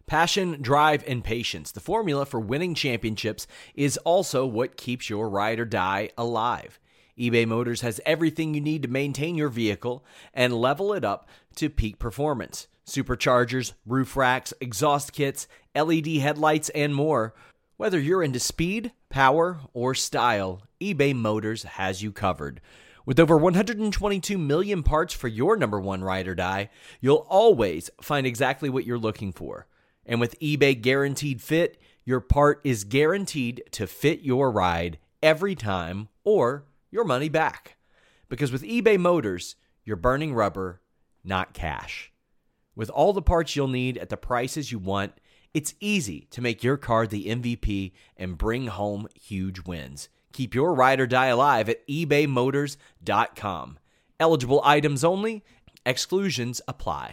Passion, drive, and patience. The formula for winning championships is also what keeps your ride or die alive. eBay Motors has everything you need to maintain your vehicle and level it up to peak performance. Superchargers, roof racks, exhaust kits, LED headlights, and more. Whether you're into speed, power, or style, eBay Motors has you covered. With over 122 million parts for your number one ride or die, you'll always find exactly what you're looking for. And with eBay Guaranteed Fit, your part is guaranteed to fit your ride every time or your money back. Because with eBay Motors, you're burning rubber, not cash. With all the parts you'll need at the prices you want, it's easy to make your car the MVP and bring home huge wins. Keep your ride or die alive at ebaymotors.com. Eligible items only. Exclusions apply.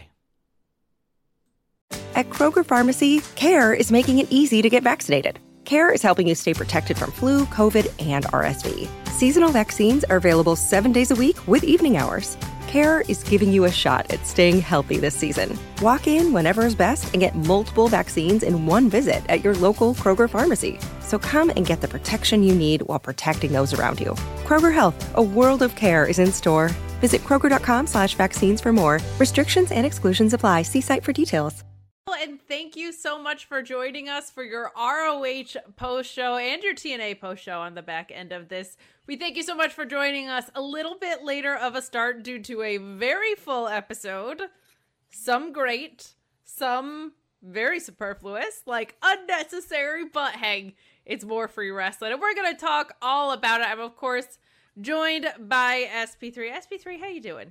At Kroger Pharmacy, CARE is making it easy to get vaccinated. CARE is helping you stay protected from flu, COVID, and RSV. Seasonal vaccines are available 7 days a week with evening hours. CARE is giving you a shot at staying healthy this season. Walk in whenever is best and get multiple vaccines in one visit at your local Kroger pharmacy. So come and get the protection you need while protecting those around you. Kroger Health, a world of care is in store. Visit Kroger.com/vaccines for more. Restrictions and exclusions apply. See site for details. And thank you so much for joining us for your ROH post show and your TNA post show on the back end of this. We thank you so much for joining us a little bit later of a start due to a very full episode. Some great, some very superfluous, like unnecessary, but hey, it's more free wrestling. And we're going to talk all about it. I'm, of course, joined by SP3. SP3, how you doing?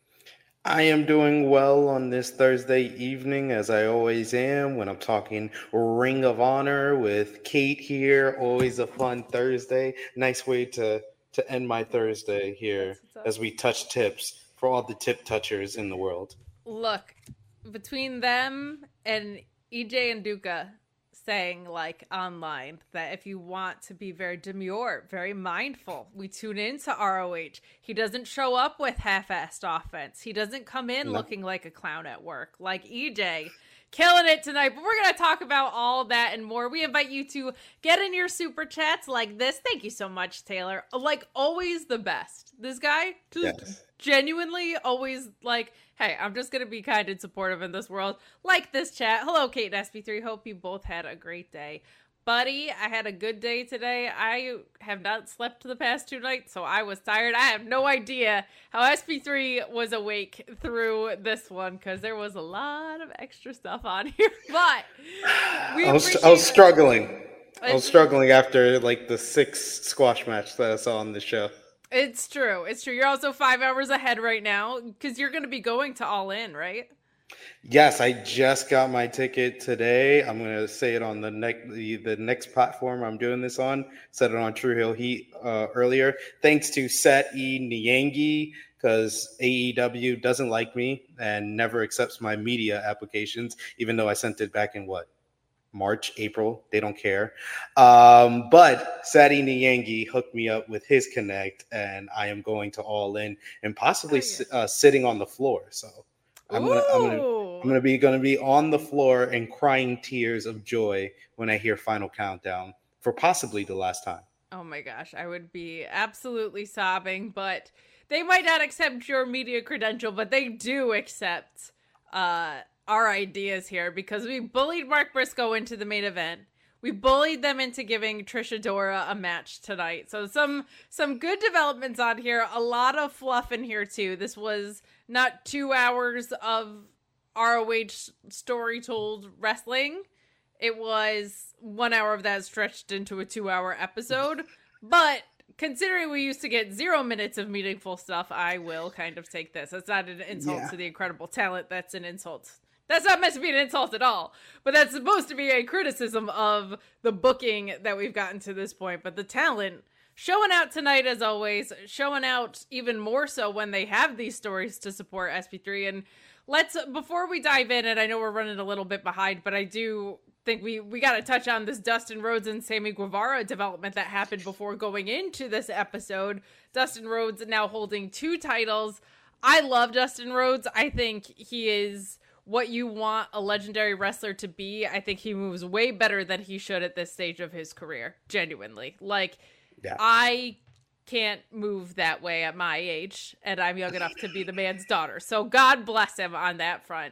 I am doing well on this Thursday evening, as I always am when I'm talking Ring of Honor with Kate here. Always a fun Thursday. Nice way to end my Thursday here as we touch tips for all the tip touchers in the world. Look, between them and EJ and Duca saying like online that if you want to be very demure, very mindful, we tune into ROH. He doesn't show up with half-assed offense. He doesn't come in looking like a clown at work like EJ. Killing it tonight, but we're going to talk about all that and more. We invite you to get in your super chats like this. Thank you so much, Taylor. Like, always the best. This guy just genuinely always like, hey, I'm just going to be kind and supportive in this world. Like this chat. Hello, Kate and SP3. Hope you both had a great day. Buddy, I had a good day today. I have not slept the past 2 nights, so I was tired. I have no idea how SP3 was awake through this one because there was a lot of extra stuff on here. But I was struggling. I was struggling after like the 6th squash match that I saw on the show. It's true. It's true. You're also 5 hours ahead right now because you're going to be going to All In, right? Yes, I just got my ticket today. I'm going to say it on the next platform I'm doing this on. Said it on True Hill Heat earlier. Thanks to Sat E. Nyangi, because AEW doesn't like me and never accepts my media applications, even though I sent it back in March, April. They don't care. But Sati Nyangi hooked me up with his connect, and I am going to All In and possibly sitting on the floor. So I'm gonna be on the floor and crying tears of joy when I hear Final Countdown for possibly the last time. Oh my gosh, I would be absolutely sobbing, but they might not accept your media credential, but they do accept our ideas here because we bullied Mark Briscoe into the main event. We bullied them into giving Trish Adora a match tonight. So some good developments on here. A lot of fluff in here too. This was not 2 hours of ROH story told wrestling. It was 1 hour of that stretched into a 2-hour episode. But considering we used to get 0 minutes of meaningful stuff, I will kind of take this. That's not an insult to the incredible talent. That's an insult. That's not meant to be an insult at all, but that's supposed to be a criticism of the booking that we've gotten to this point. But the talent showing out tonight, as always, showing out even more so when they have these stories to support SP3. And before we dive in, and I know we're running a little bit behind, but I do think we got to touch on this Dustin Rhodes and Sammy Guevara development that happened before going into this episode. Dustin Rhodes now holding 2 titles. I love Dustin Rhodes. I think he is what you want a legendary wrestler to be, I think he moves way better than he should at this stage of his career. Genuinely. Like, yeah. I can't move that way at my age, and I'm young enough to be the man's daughter. So God bless him on that front.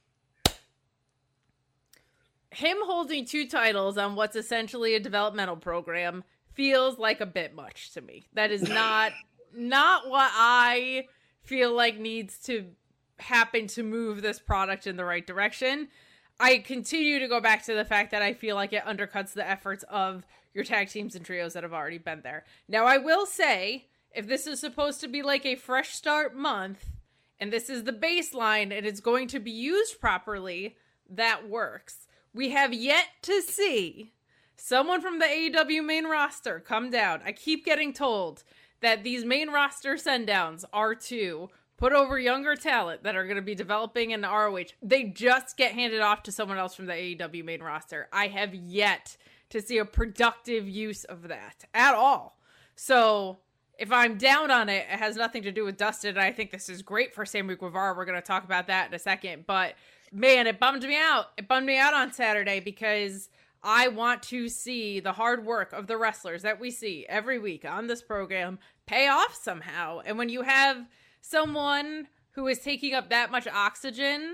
Him holding 2 titles on what's essentially a developmental program feels like a bit much to me. That is not what I feel like needs to happen to move this product in the right direction. I continue to go back to the fact that I feel like it undercuts the efforts of your tag teams and trios that have already been there. Now, I will say, if this is supposed to be like a fresh start month, and this is the baseline, and it's going to be used properly, that works. We have yet to see someone from the AEW main roster come down. I keep getting told that these main roster send-downs are to put over younger talent that are going to be developing in the ROH. They just get handed off to someone else from the AEW main roster. I have yet to see a productive use of that at all. So if I'm down on it, it has nothing to do with Dustin. And I think this is great for Sammy Guevara. We're going to talk about that in a second. But man, it bummed me out. It bummed me out on Saturday because I want to see the hard work of the wrestlers that we see every week on this program pay off somehow. And when you have someone who is taking up that much oxygen,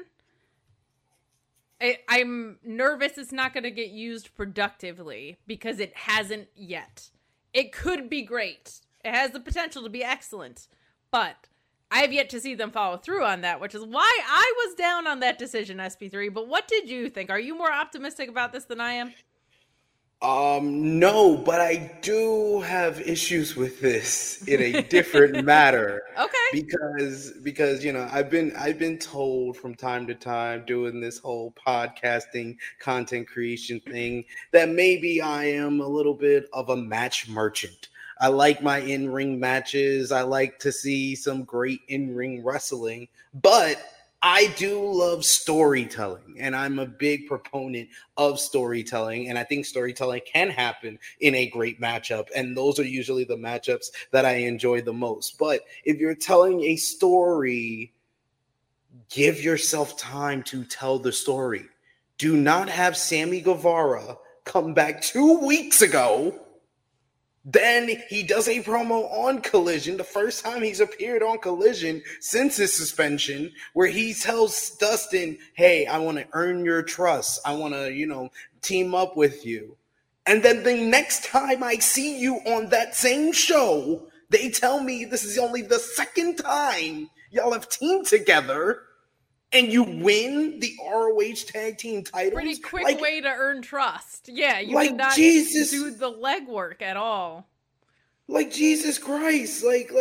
I'm nervous it's not going to get used productively because it hasn't yet. It could be great. It has the potential to be excellent, but I have yet to see them follow through on that, which is why I was down on that decision, SP3. But what did you think? Are you more optimistic about this than I am? No, but I do have issues with this in a different matter. Okay. Because you know, I've been told from time to time doing this whole podcasting content creation thing that maybe I am a little bit of a match merchant. I like my in-ring matches. I like to see some great in-ring wrestling, but I do love storytelling, and I'm a big proponent of storytelling, and I think storytelling can happen in a great matchup, and those are usually the matchups that I enjoy the most. But if you're telling a story, give yourself time to tell the story. Do not have Sammy Guevara come back 2 weeks ago. Then he does a promo on Collision, the first time he's appeared on Collision since his suspension, where he tells Dustin, hey, I want to earn your trust. I want to, team up with you. And then the next time I see you on that same show, they tell me this is only the second time y'all have teamed together. And you win the ROH tag team titles. Pretty quick way to earn trust. Yeah, you did not do the legwork at all. Like Jesus Christ,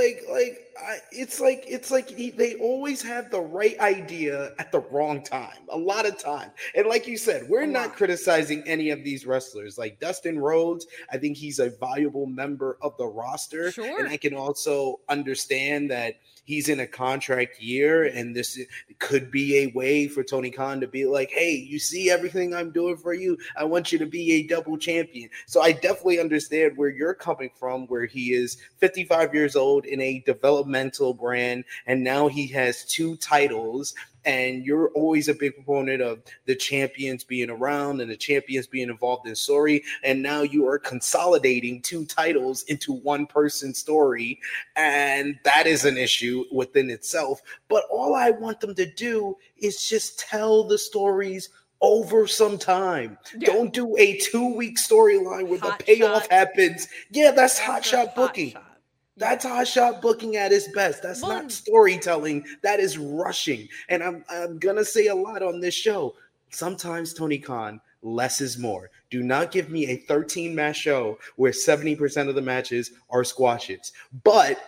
it's like they always have the right idea at the wrong time, a lot of time. And like you said, we're not criticizing any of these wrestlers. Like Dustin Rhodes, I think he's a valuable member of the roster. Sure. And I can also understand that he's in a contract year, and this could be a way for Tony Khan to be like, hey, you see everything I'm doing for you? I want you to be a double champion. So I definitely understand where you're coming from, where he is 55 years old in a developmental brand, and now he has 2 titles. And you're always a big proponent of the champions being around and the champions being involved in story. And now you are consolidating 2 titles into one person's story. And that is an issue within itself. But all I want them to do is just tell the stories over some time. Yeah. Don't do a 2-week storyline where the payoff happens. Yeah, that's hot shot booking. That's hot shot booking at its best. That's not storytelling. That is rushing. And I'm going to say a lot on this show. Sometimes, Tony Khan, less is more. Do not give me a 13-match show where 70% of the matches are squashes. But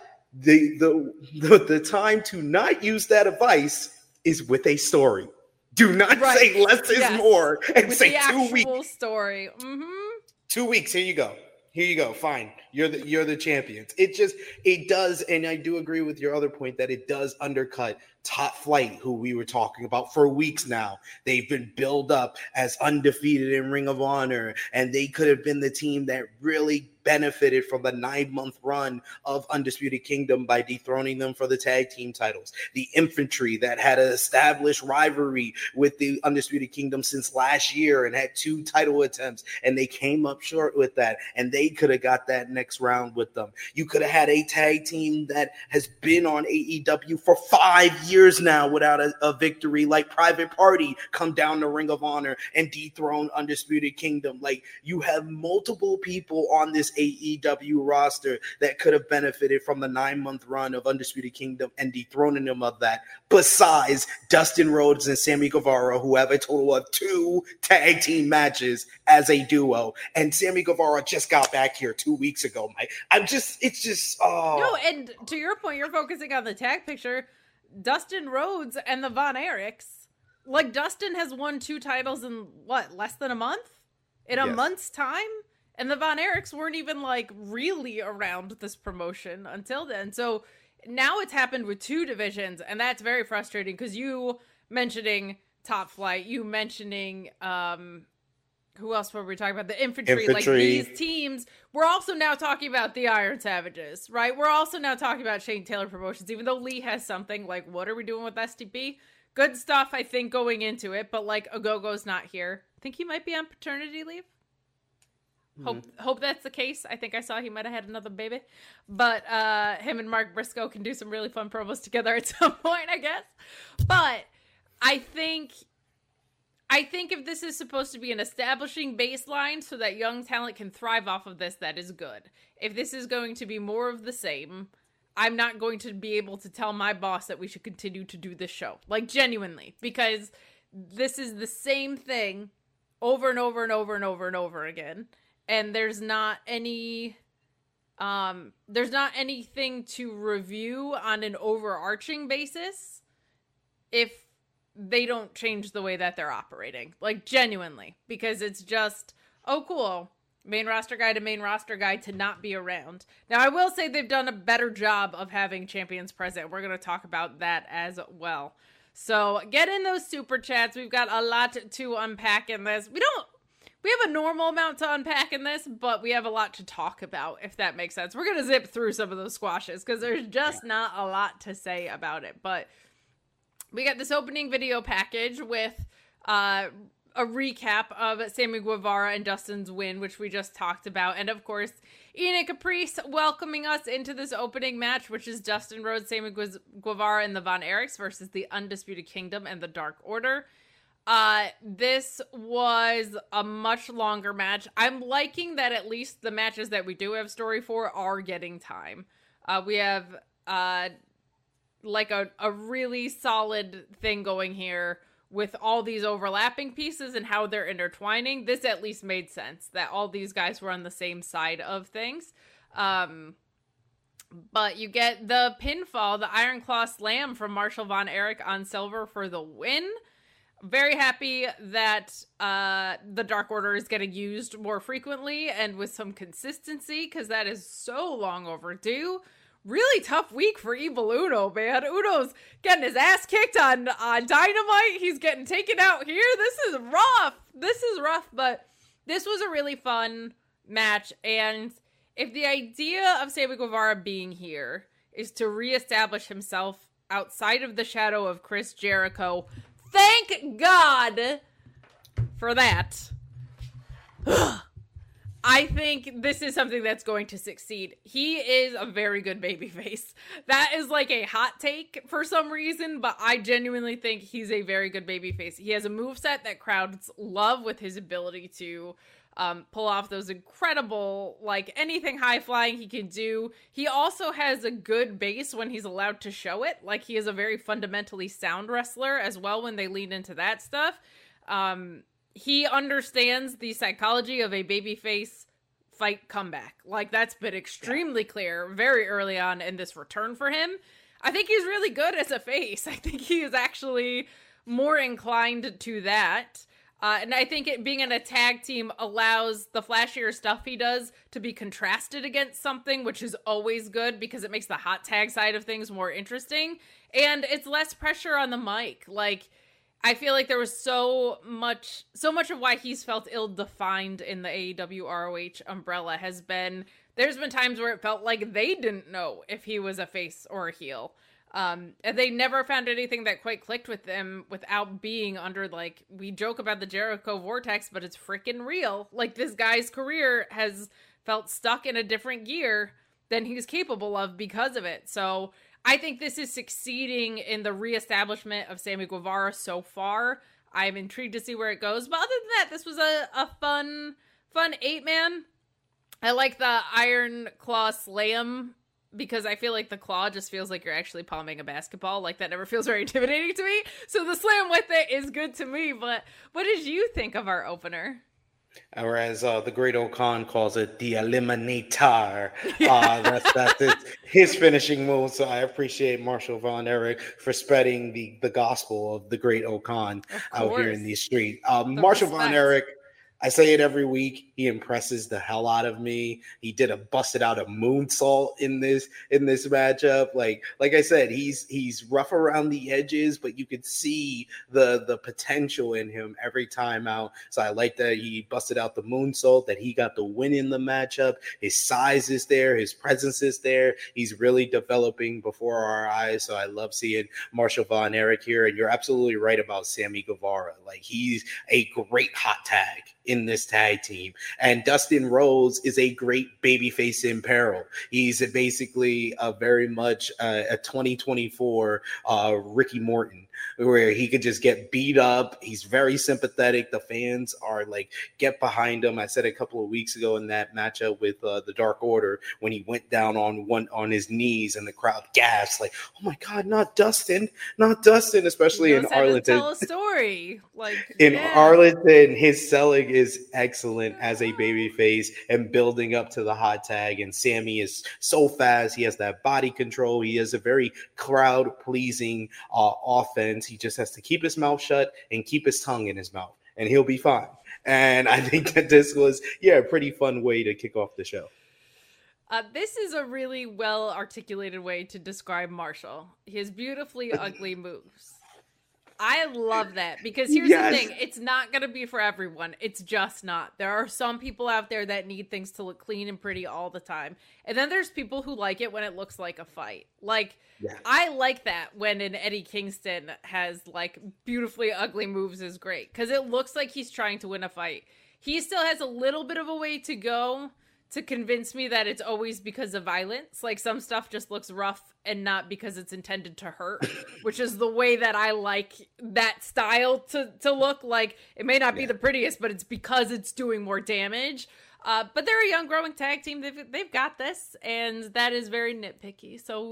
the time to not use that advice is with a story. Do not say less is more and with say the 2 weeks. Story. Mm-hmm. 2 weeks. Here you go. Fine. You're the champions. It does, and I do agree with your other point that it does undercut Top Flight, who we were talking about for weeks now. They've been billed up as undefeated in Ring of Honor, and they could have been the team that really benefited from the 9-month run of Undisputed Kingdom by dethroning them for the tag team titles. The Infantry that had an established rivalry with the Undisputed Kingdom since last year and had 2 title attempts, and they came up short with that, and they could have got that next round with them. You could have had a tag team that has been on AEW for 5 years now without a victory, like Private Party, come down to Ring of Honor and dethrone Undisputed Kingdom. Like, you have multiple people on this AEW roster that could have benefited from the 9-month run of Undisputed Kingdom and dethroning them of that, besides Dustin Rhodes and Sammy Guevara, who have a total of 2 tag team matches as a duo. And Sammy Guevara just got back here 2 weeks ago, Mike. No, and to your point, you're focusing on the tag picture. Dustin Rhodes and the Von Erichs. Like, Dustin has won 2 titles in, less than a month? In a month's time? And the Von Erichs weren't even, like, really around this promotion until then. So now it's happened with 2 divisions, and that's very frustrating, because you mentioning Top Flight, you mentioning, who else were we talking about? The Infantry. Like, these teams, we're also now talking about the Iron Savages, right? We're also now talking about Shane Taylor Promotions, even though Lee has something. Like, what are we doing with STP? Good stuff, I think, going into it, but, like, Ogogo's not here. I think he might be on paternity leave. Hope that's the case. I think I saw he might have had another baby. But him and Mark Briscoe can do some really fun promos together at some point, I guess. But I think if this is supposed to be an establishing baseline so that young talent can thrive off of this, that is good. If this is going to be more of the same, I'm not going to be able to tell my boss that we should continue to do this show. Like, genuinely. Because this is the same thing over and over and over and over and over again. And there's not anything to review on an overarching basis if they don't change the way that they're operating. Like, genuinely. Because it's just, oh, cool. Main roster guy to main roster guy to not be around. Now, I will say they've done a better job of having champions present. We're going to talk about that as well. So, get in those super chats. We've got a lot to unpack in this. We have a normal amount to unpack in this, but we have a lot to talk about, if that makes sense. We're going to zip through some of those squashes because there's just not a lot to say about it. But we got this opening video package with a recap of Sammy Guevara and Dustin's win, which we just talked about. And, of course, Ian and Caprice welcoming us into this opening match, which is Dustin Rhodes, Sammy Guevara, and the Von Erichs versus the Undisputed Kingdom and the Dark Order. This was a much longer match. I'm liking that at least the matches that we do have story for are getting time. We have, like a really solid thing going here with all these overlapping pieces and how they're intertwining. This at least made sense that all these guys were on the same side of things. But you get the pinfall, the Iron Claw Slam from Marshall Von Erich on Silver for the win. Very happy that the Dark Order is getting used more frequently and with some consistency, because that is so long overdue. Really tough week for Evil Uno, man. Uno's getting his ass kicked on Dynamite. He's getting taken out here. This is rough, but this was a really fun match. And if the idea of Sammy Guevara being here is to reestablish himself outside of the shadow of Chris Jericho, thank God for that. I think this is something that's going to succeed. He is a very good babyface. That is like a hot take for some reason, but I genuinely think he's a very good babyface. He has a moveset that crowds love with his ability to pull off those incredible, like, anything high-flying he can do. He also has a good base when he's allowed to show it. Like, he is a very fundamentally sound wrestler as well when they lean into that stuff. He understands the psychology of a babyface fight comeback. Like, that's been extremely clear very early on in this return for him. I think he's really good as a face. I think he is actually more inclined to that. And I think it being in a tag team allows the flashier stuff he does to be contrasted against something, which is always good because it makes the hot tag side of things more interesting. And it's less pressure on the mic. Like, I feel like there was so much of why he's felt ill-defined in the AEW ROH umbrella has been, there's been times where it felt like they didn't know if he was a face or a heel. And they never found anything that quite clicked with them without being under, like, we joke about the Jericho vortex, but it's freaking real. Like, this guy's career has felt stuck in a different gear than he's capable of because of it. So I think this is succeeding in the reestablishment of Sammy Guevara so far. I'm intrigued to see where it goes. But other than that, this was a fun 8-man. I like the Iron Claw Slam, because I feel like the claw just feels like you're actually palming a basketball. Like, that never feels very intimidating to me. So the slam with it is good to me. But what did you think of our opener? Whereas the Great Okan calls it the Eliminator. That's his finishing move. So I appreciate Marshall Von Erich for spreading the gospel of the Great Okan out here in these streets. Marshall Von Erich, I say it every week. He impresses the hell out of me. He did a busted out a moonsault in this matchup. Like I said, he's rough around the edges, but you could see the potential in him every time out. So I like that he busted out the moonsault, that he got the win in the matchup. His size is there, his presence is there. He's really developing before our eyes. So I love seeing Marshall Von Erich here. And you're absolutely right about Sammy Guevara. Like, he's a great hot tag in this tag team. And Dustin Rhodes is a great babyface in peril. He's basically very much a 2024 Ricky Morton, where he could just get beat up. He's very sympathetic. The fans are like, get behind him. I said a couple of weeks ago in that matchup with the Dark Order, when he went down on his knees and the crowd gasped, like, oh my God, not Dustin, especially in Arlington. Tell a story. Like, in Arlington, his selling is excellent as a babyface and building up to the hot tag. And Sammy is so fast. He has that body control. He has a very crowd pleasing offense. He just has to keep his mouth shut and keep his tongue in his mouth, and he'll be fine. And I think that this was, a pretty fun way to kick off the show. This is a really well articulated way to describe Marshall. His beautifully ugly moves. I love that, because here's the thing. It's not going to be for everyone. It's just not. There are some people out there that need things to look clean and pretty all the time. And then there's people who like it when it looks like a fight. Like, I like that when an Eddie Kingston has, like, beautifully ugly moves is great, because it looks like he's trying to win a fight. He still has a little bit of a way to go to convince me that it's always because of violence. Like, some stuff just looks rough and not because it's intended to hurt, which is the way that I like that style to look. Like, it may not be the prettiest, but it's because it's doing more damage. But they're a young growing tag team. They've got this, and that is very nitpicky. So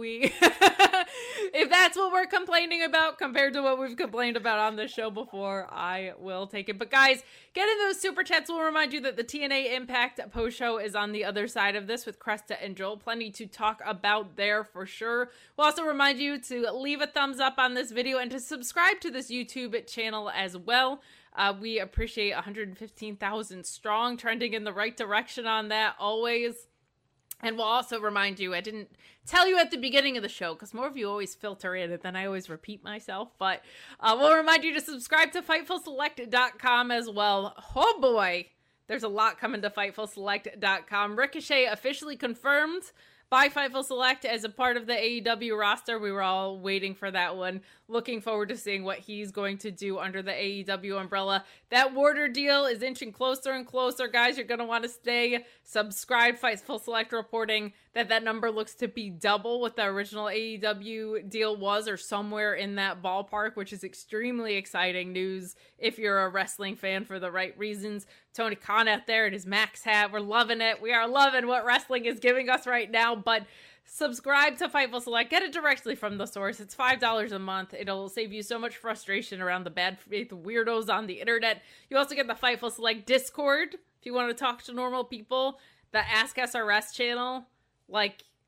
if that's what we're complaining about compared to what we've complained about on this show before, I will take it. But guys, get in those super chats. We'll remind you that the TNA Impact post show is on the other side of this with Cresta and Joel. Plenty to talk about there for sure. We'll also remind you to leave a thumbs up on this video and to subscribe to this YouTube channel as well. We appreciate 115,000 strong, trending in the right direction on that always. And we'll also remind you, I didn't tell you at the beginning of the show, because more of you always filter in and then I always repeat myself, but we'll remind you to subscribe to FightfulSelect.com as well. Oh boy, there's a lot coming to FightfulSelect.com. Ricochet officially confirmed by Fightful Select as a part of the AEW roster. We were all waiting for that one. Looking forward to seeing what he's going to do under the AEW umbrella. That Warder deal is inching closer and closer, guys. You're going to want to stay subscribed. Fightful Select reporting that number looks to be double what the original AEW deal was, or somewhere in that ballpark, which is extremely exciting news if you're a wrestling fan for the right reasons. Tony Khan out there in his Max hat. We're loving it. We are loving what wrestling is giving us right now, but subscribe to Fightful Select. Get it directly from the source. It's $5 a month. It'll save you so much frustration around the bad faith weirdos on the internet. You also get the Fightful Select Discord if you want to talk to normal people. The Ask SRS channel, like,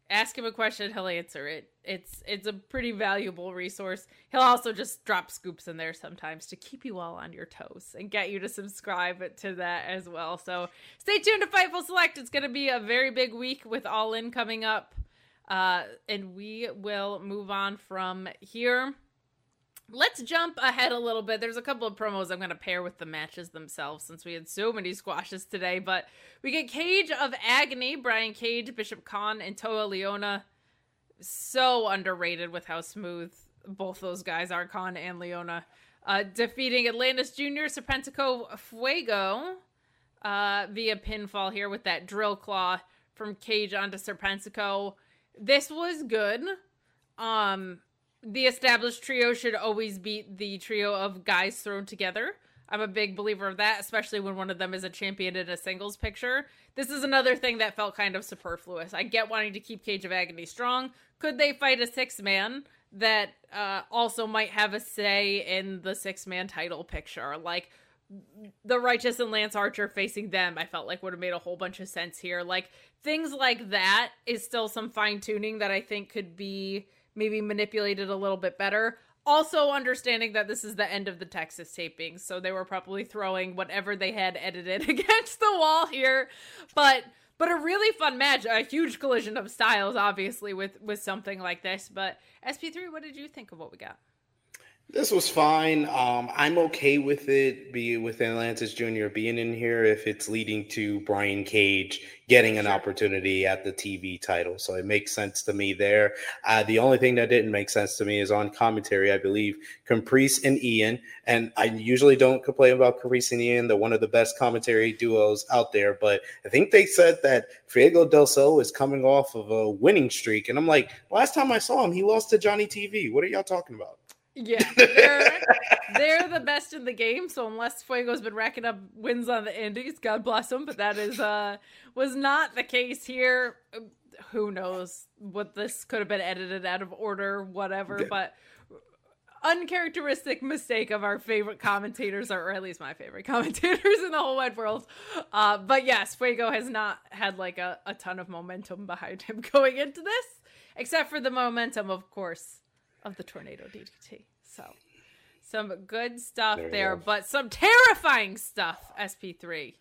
ask him a question, he'll answer it. It's a pretty valuable resource. He'll also just drop scoops in there sometimes to keep you all on your toes and get you to subscribe to that as well. So stay tuned to Fightful Select. It's going to be a very big week with All In coming up. And we will move on from here. Let's jump ahead a little bit. There's a couple of promos I'm going to pair with the matches themselves since we had so many squashes today. But we get Cage of Agony, Brian Cage, Bishop Khan, and Toa Leona. So underrated with how smooth both those guys are, Khan and Leona. Defeating Atlantis Jr., Serpentico Fuego via pinfall here with that drill claw from Cage onto Serpentico. This was good. The established trio should always beat the trio of guys thrown together. I'm a big believer of that, especially when one of them is a champion in a singles picture. This is another thing that felt kind of superfluous. I get wanting to keep Cage of Agony strong. Could they fight a six-man that also might have a say in the six-man title picture? Like, the Righteous and Lance Archer facing them, I felt like would have made a whole bunch of sense here. Like, things like that is still some fine-tuning that I think could be maybe manipulated a little bit better. Also understanding that this is the end of the Texas taping, so they were probably throwing whatever they had edited against the wall here. But a really fun match, a huge collision of styles, obviously, with something like this. But SP3, what did you think of what we got? This was fine. I'm okay with it, with Atlantis Jr. being in here if it's leading to Brian Cage getting an opportunity at the TV title. So it makes sense to me there. The only thing that didn't make sense to me is on commentary, I believe, Caprice and Ian. And I usually don't complain about Caprice and Ian. They're one of the best commentary duos out there. But I think they said that Fuego del Sol is coming off of a winning streak. And I'm like, last time I saw him, he lost to Johnny TV. What are y'all talking about? Yeah, they're the best in the game, so unless Fuego's been racking up wins on the indies, God bless them, but that is was not the case here. Who knows what this could have been edited out of order, whatever, but uncharacteristic mistake of our favorite commentators, or at least my favorite commentators in the whole wide world. But yes, Fuego has not had like a ton of momentum behind him going into this, except for the momentum, of course, of the Tornado DDT. So some good stuff there, but some terrifying stuff, SP3,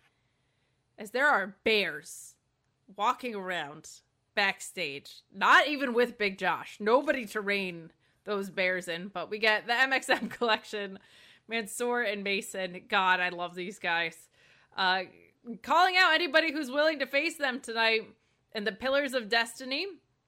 as there are bears walking around backstage, not even with Big Josh, nobody to rein those bears in, but we get the MXM collection, Mansoor and Mason. God, I love these guys. Calling out anybody who's willing to face them tonight, and the Pillars of Destiny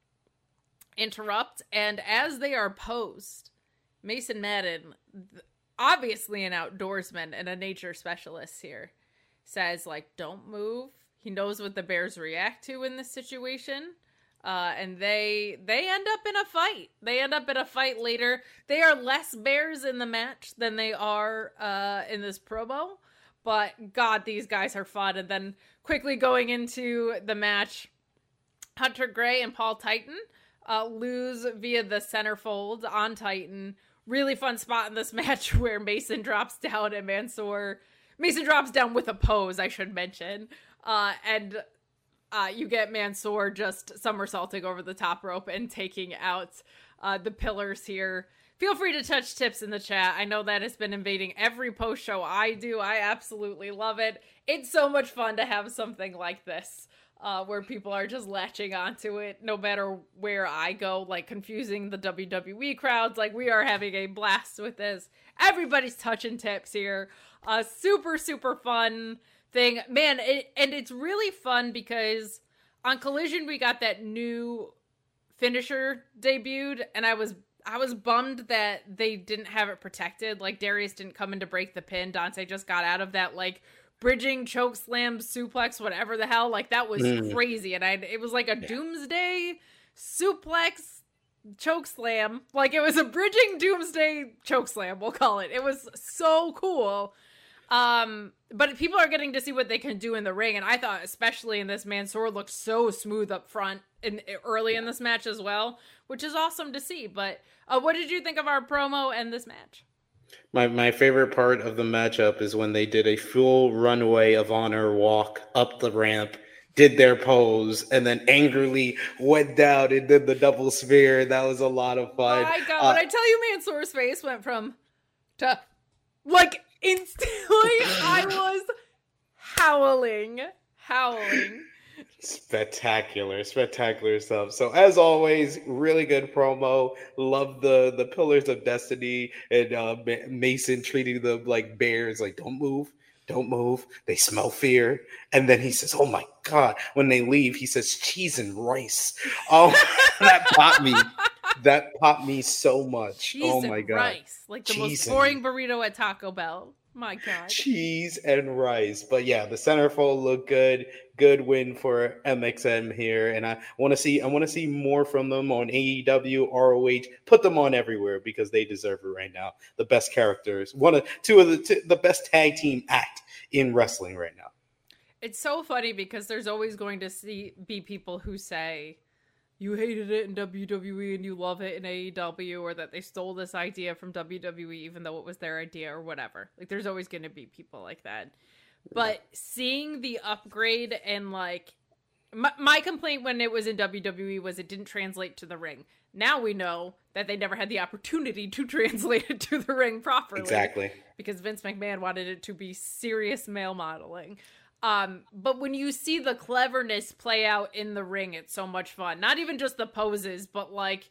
interrupt, and as they are posed, Mason Madden, obviously an outdoorsman and a nature specialist here, says, like, don't move. He knows what the bears react to in this situation. And they end up in a fight. They end up in a fight later. They are less bears in the match than they are in this promo. But, God, these guys are fun. And then quickly going into the match, Hunter Gray and Paul Titan lose via the centerfold on Titan. Really fun spot in this match where Mason drops down and Mason drops down with a pose, I should mention. And you get Mansoor just somersaulting over the top rope and taking out the Pillars here. Feel free to touch tips in the chat. I know that has been invading every post show I do. I absolutely love it. It's so much fun to have something like this. Where people are just latching onto it no matter where I go, like confusing the WWE crowds. Like, we are having a blast with this. Everybody's touching tips here. Super, super fun thing. Man, and it's really fun because on Collision, we got that new finisher debuted, and I was bummed that they didn't have it protected. Like, Darius didn't come in to break the pin. Dante just got out of that, like, bridging choke slam suplex, whatever the hell, like that was crazy. And it was like a doomsday suplex choke slam, like it was a bridging doomsday choke slam, we'll call it. It was so cool. But people are getting to see what they can do in the ring, and I thought especially in this, Mansoor looked so smooth up front early in this match as well, which is awesome to see. But what did you think of our promo and this match? My favorite part of the matchup is when they did a full runway of honor walk up the ramp did their pose, and then angrily went down and did the double spear. That was a lot of fun. My God, when I tell you Mansoor's face went from to like instantly, I was howling. Spectacular stuff. So as always, really good promo. Love the Pillars of Destiny and Mason treating them like bears. Like, don't move. They smell fear. And then he says, "Oh my God!" When they leave, he says, "Cheese and rice." Oh, that popped me so much. Cheese oh my and God, rice, like the Cheese most boring burrito at Taco Bell. My God, cheese and rice. But yeah, the centerfold looked good. Good win for MXM here, and I want to see more from them on AEW, ROH. Put them on everywhere because they deserve it right now. The best characters, two of the best tag team act in wrestling right now. it's so funny because there's always going to be people who say you hated it in WWE and you love it in AEW, or that they stole this idea from WWE even though it was their idea or whatever. Like, there's always going to be people like that. But seeing the upgrade and like my complaint when it was in WWE was it didn't translate to the ring. Now we know that they never had the opportunity to translate it to the ring properly. Exactly. Because Vince McMahon wanted it to be serious male modeling. But when you see the cleverness play out in the ring, it's so much fun. Not even just the poses, but like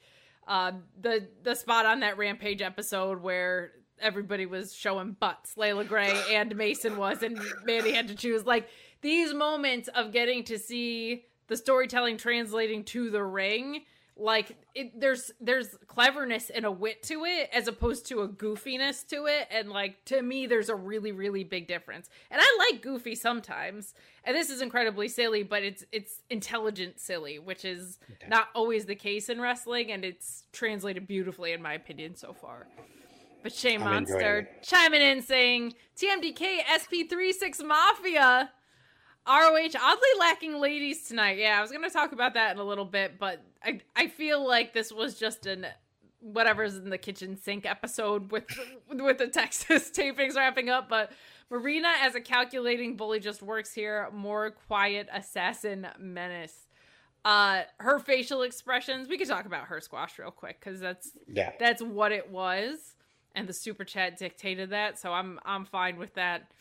the spot on that Rampage episode where everybody was showing butts. Layla Gray and Mason was, and Mandy had to choose. Like, these moments of getting to see the storytelling translating to the ring, like, there's cleverness and a wit to it as opposed to a goofiness to it. And like, to me, there's a really, really big difference. And I like goofy sometimes. And this is incredibly silly, but it's intelligent silly, which is not always the case in wrestling. And it's translated beautifully, in my opinion, so far. But Shane Monster chiming in saying, TMDK, SP36 Mafia, ROH oddly lacking ladies tonight. Yeah, I was going to talk about that in a little bit, but I feel like this was just an whatever's in the kitchen sink episode with the Texas tapings wrapping up. But Marina as a calculating bully just works here. More quiet assassin menace. Her facial expressions, we could talk about her squash real quick because that's what it was. And the super chat dictated that, so I'm fine with that.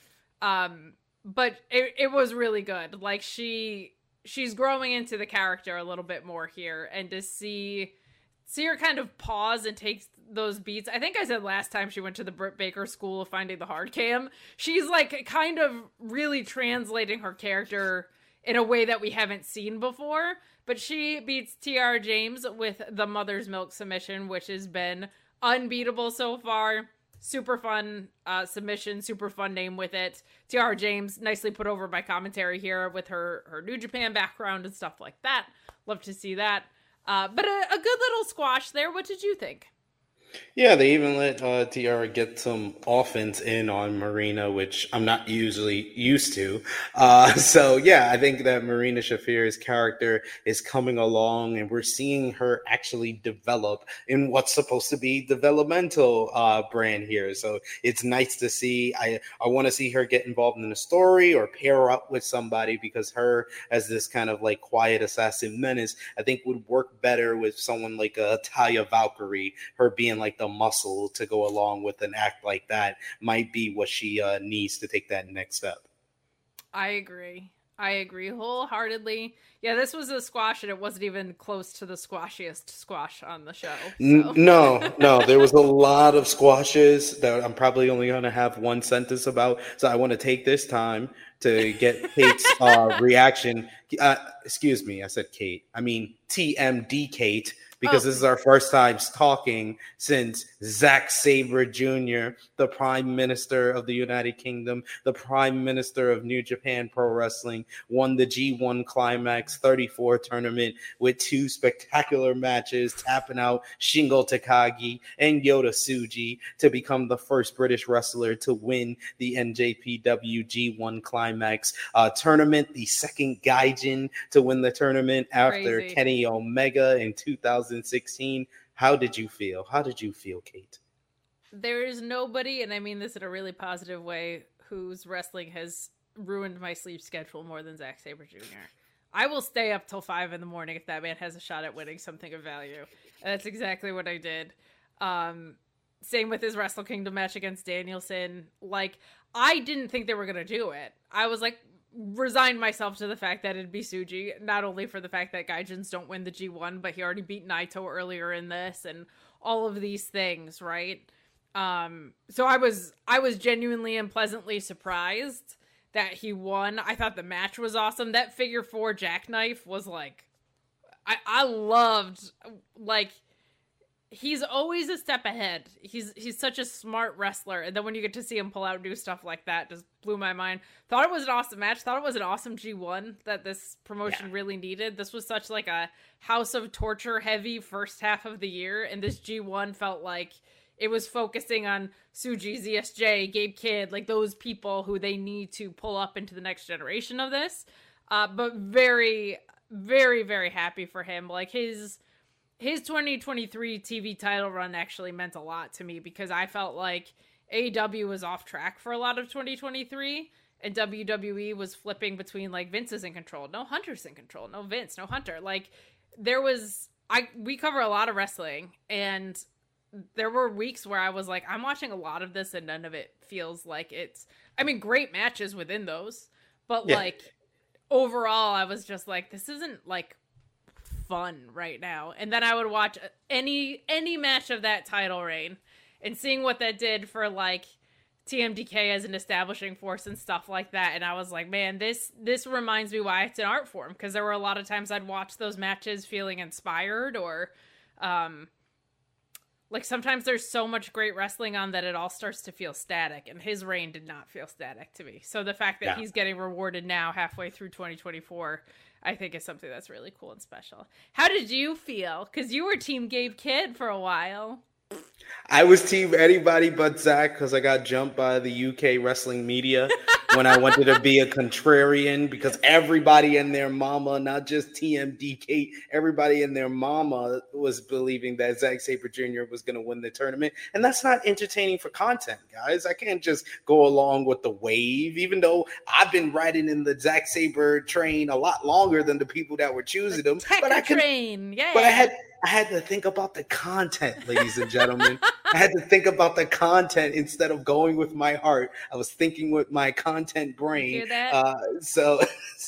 But it was really good. Like, she's growing into the character a little bit more here, and to see her kind of pause and take those beats. I think I said last time she went to the Britt Baker School of Finding the Hard Cam. She's like kind of really translating her character in a way that we haven't seen before. But she beats TR James with the Mother's Milk submission, which has been unbeatable so far. Super fun submission, super fun name with it. TR James, nicely put over by commentary here with her New Japan background and stuff like that. Love to see that. But a good little squash there. What did you think? Yeah, they even let TR get some offense in on Marina, which I'm not usually used to. So, yeah, I think that Marina Shafir's character is coming along, and we're seeing her actually develop in what's supposed to be developmental brand here. So it's nice to see. I want to see her get involved in a story or pair up with somebody, because her as this kind of like quiet assassin menace, I think would work better with someone like Talia Valkyrie. Her being like the muscle to go along with an act like that might be what she needs to take that next step. I agree wholeheartedly. Yeah, this was a squash, and it wasn't even close to the squashiest squash on the show. So. No, there was a lot of squashes that I'm probably only going to have one sentence about. So I want to take this time to get Kate's reaction. Excuse me, I said Kate. I mean TMD Kate. Because this is our first time talking since Zack Sabre Jr., the Prime Minister of the United Kingdom, the Prime Minister of New Japan Pro Wrestling, won the G1 Climax 34 tournament with 2 spectacular matches, tapping out Shingo Takagi and Yota Tsuji to become the first British wrestler to win the NJPW G1 Climax tournament, the second Gaijin to win the tournament after Kenny Omega in 2016. How did you feel? Kate? There is nobody, and I mean this in a really positive way, whose wrestling has ruined my sleep schedule more than Zack Sabre Jr. I will stay up till 5 a.m. if that man has a shot at winning something of value. And that's exactly what I did. Same with his Wrestle Kingdom match against Danielson. Like, I didn't think they were going to do it. I was like, resigned myself to the fact that it'd be Tsuji, not only for the fact that Gaijins don't win the G1, but he already beat Naito earlier in this and all of these things, right? So I was genuinely and pleasantly surprised that he won. I thought the match was awesome. That figure 4 jackknife was like, I loved, like, he's always a step ahead. He's such a smart wrestler. And then when you get to see him pull out and do stuff like that, just blew my mind. Thought it was an awesome match. Thought it was an awesome G1 that this promotion really needed. This was such like a House of Torture heavy first half of the year. And this G1 felt like it was focusing on Tsuji, ZSJ, Gabe Kidd, like those people who they need to pull up into the next generation of this. But very, very, very happy for him. Like his 2023 TV title run actually meant a lot to me because I felt like AEW was off track for a lot of 2023 and WWE was flipping between like Vince is in control. No, Hunter's in control. No, Vince, no Hunter. Like we cover a lot of wrestling and there were weeks where I was like, I'm watching a lot of this and none of it feels like great matches within those, but like overall I was just like, this isn't like fun right now. And then I would watch any match of that title reign and seeing what that did for like TMDK as an establishing force and stuff like that. And I was like, man, this reminds me why it's an art form. Because there were a lot of times I'd watch those matches feeling inspired or like sometimes there's so much great wrestling on that it all starts to feel static, and his reign did not feel static to me. So the fact that he's getting rewarded now halfway through 2024, I think is something that's really cool and special. How did you feel? Because you were Team Gabe Kidd for a while. I was team anybody but Zach because I got jumped by the UK wrestling media when I wanted to be a contrarian because everybody and their mama, not just TMDK, everybody and their mama was believing that Zack Sabre Jr. was going to win the tournament. And that's not entertaining for content, guys. I can't just go along with the wave, even though I've been riding in the Zack Sabre train a lot longer than the people that were choosing them. But I had to think about the content, ladies and gentlemen. I had to think about the content instead of going with my heart. I was thinking with my content brain. Hear that? So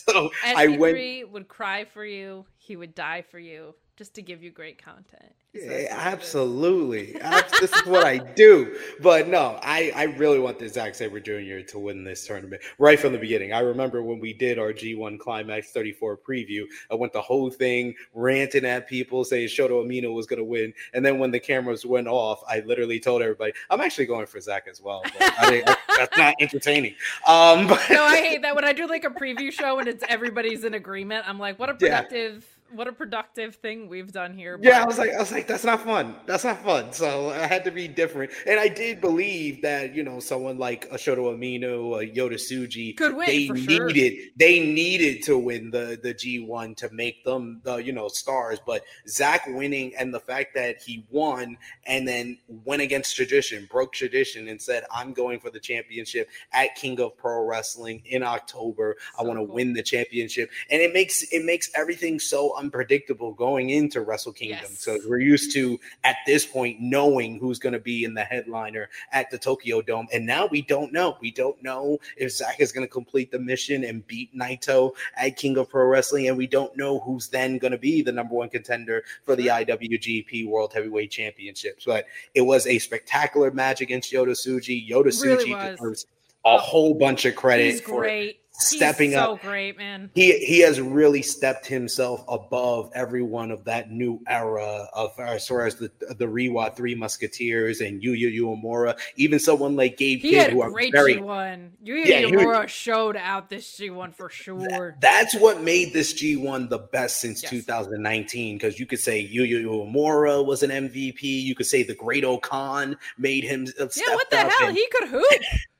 I went. Would cry for you. He would die for you, just to give you great content. Yeah, absolutely. This is what I do. But no, I really want the Zack Sabre Jr. to win this tournament right from the beginning. I remember when we did our G1 Climax 34 preview, I went the whole thing ranting at people saying Shota Umino was going to win. And then when the cameras went off, I literally told everybody, I'm actually going for Zack as well. But that's not entertaining. No, I hate that. When I do like a preview show and it's everybody's in agreement, I'm like, what a productive thing we've done here. But yeah, I was like, that's not fun. That's not fun. So I had to be different. And I did believe that, someone like a Shota Umino, a Yota Tsuji, could win, they needed to win the G1 to make them the, stars. But Zack winning and the fact that he won and then went against tradition, broke tradition and said, I'm going for the championship at King of Pro Wrestling in October. I want to win the championship. And it makes everything so unpredictable going into Wrestle Kingdom. Yes. So we're used to, at this point, knowing who's going to be in the headliner at the Tokyo Dome. And now we don't know. We don't know if Zack is going to complete the mission and beat Naito at King of Pro Wrestling. And we don't know who's then going to be the number one contender for the IWGP World Heavyweight Championships. But it was a spectacular match against Yota Tsuji. Yota Tsuji deserves a whole bunch of credit for stepping up. So great, man. He has really stepped himself above everyone of that new era of as far as the Reiwa Three Musketeers and Yuya Uemura, even someone like Gabe Kidd, who are great very G1. Yuya Uemura showed out this G1 for sure. That's what made this G1 the best since 2019, because you could say Yuya Uemura was an MVP. You could say the Great Okan made him step up. Yeah, what the hell? He could hoop.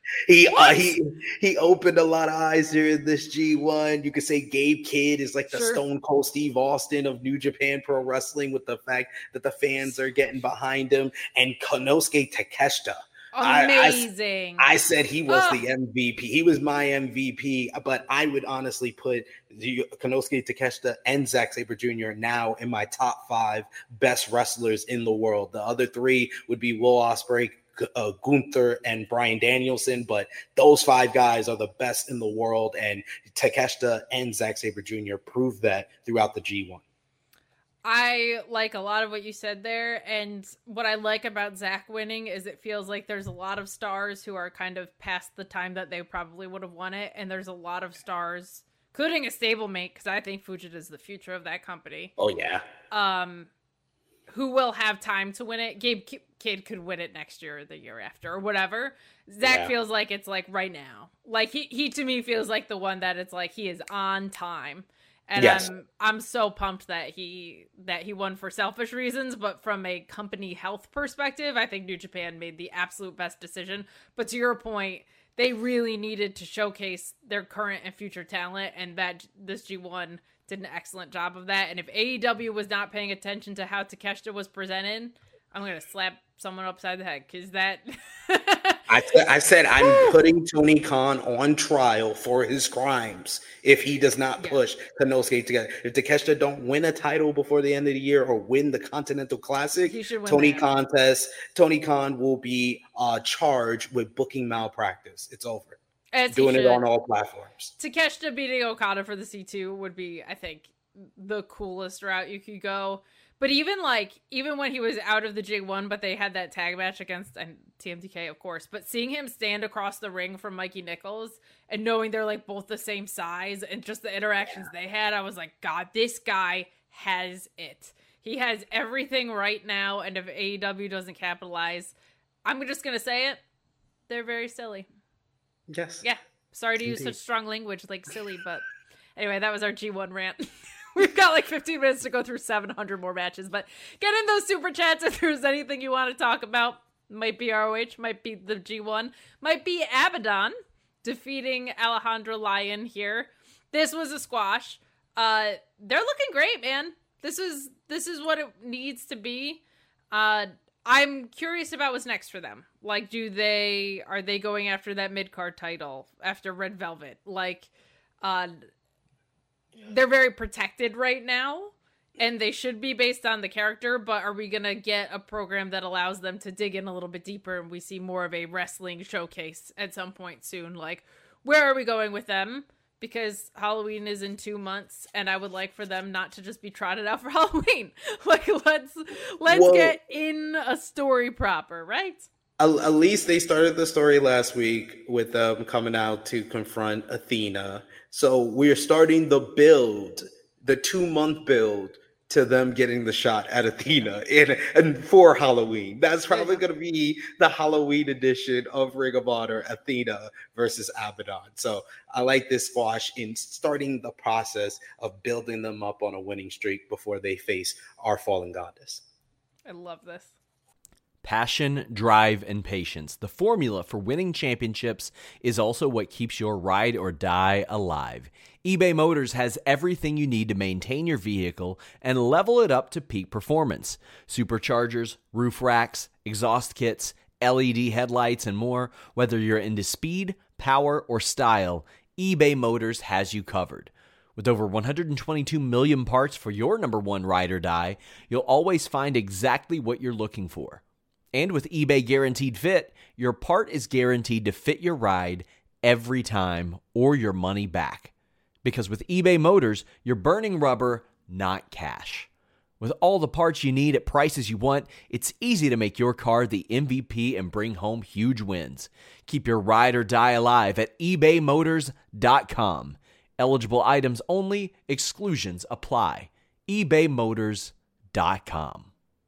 He opened a lot of eyes during this G1. You could say Gabe Kidd is like the Stone Cold Steve Austin of New Japan Pro Wrestling with the fact that the fans are getting behind him. And Konosuke Takeshita Amazing. I said he was the MVP. He was my MVP, but I would honestly put Konosuke Takeshita and Zack Sabre Jr. now in my top 5 best wrestlers in the world. The other 3 would be Will Ospreay, Gunther, and Bryan Danielson, but those 5 guys are the best in the world, and Takeshita and Zack Sabre Jr. proved that throughout the G1. I like a lot of what you said there, and what I like about Zach winning is it feels like there's a lot of stars who are kind of past the time that they probably would have won it, and there's a lot of stars, including a stablemate, because I think Fujita is the future of that company. Oh, yeah. Who will have time to win it. Gabe Kidd could win it next year or the year after or whatever. Zach feels like it's like right now. Like he to me feels like the one that it's like he is on time. And yes. I'm so pumped that he won for selfish reasons, but from a company health perspective, I think New Japan made the absolute best decision. But to your point, they really needed to showcase their current and future talent, and that this G1 did an excellent job of that. And if AEW was not paying attention to how Takeshita was presented, I'm going to slap someone upside the head, because that... I said I'm putting Tony Khan on trial for his crimes if he does not push Konosuke together. If Takeshita don't win a title before the end of the year or win the Continental Classic, Tony Khan will be charged with booking malpractice. It's over. Doing it on all platforms. Takeshita beating Okada for the C2 would be, I think, the coolest route you could go. But even when he was out of the J1, but they had that tag match against TMDK, of course, but seeing him stand across the ring from Mikey Nichols and knowing they're like both the same size and just the interactions they had, I was like, God, this guy has it. He has everything right now. And if AEW doesn't capitalize, I'm just going to say it. They're very silly. Yes. Yeah. Sorry to use such strong language like silly, but anyway, that was our G1 rant. We've got like 15 minutes to go through 700 more matches, but get in those super chats if there's anything you want to talk about. Might be ROH, might be the G1, might be Abaddon defeating Alejandro Lyon here. This was a squash. They're looking great, man. This is what it needs to be. I'm curious about what's next for them. Like, are they going after that mid-card title after Red Velvet? Like, they're very protected right now, and they should be based on the character, but are we going to get a program that allows them to dig in a little bit deeper and we see more of a wrestling showcase at some point soon? Like, where are we going with them? Because Halloween is in 2 months, and I would like for them not to just be trotted out for Halloween. Like, let's get in a story proper, right? At least they started the story last week with them coming out to confront Athena. So we're starting the 2-month build to them getting the shot at Athena and for Halloween. That's probably going to be the Halloween edition of Ring of Honor, Athena versus Abaddon. So I like this squash in starting the process of building them up on a winning streak before they face our fallen goddess. I love this. Passion, drive, and patience. The formula for winning championships is also what keeps your ride or die alive. eBay Motors has everything you need to maintain your vehicle and level it up to peak performance. Superchargers, roof racks, exhaust kits, LED headlights, and more. Whether you're into speed, power, or style, eBay Motors has you covered. With over 122 million parts for your number one ride or die, you'll always find exactly what you're looking for. And with eBay Guaranteed Fit, your part is guaranteed to fit your ride every time or your money back. Because with eBay Motors, you're burning rubber, not cash. With all the parts you need at prices you want, it's easy to make your car the MVP and bring home huge wins. Keep your ride or die alive at ebaymotors.com. Eligible items only, exclusions apply. ebaymotors.com.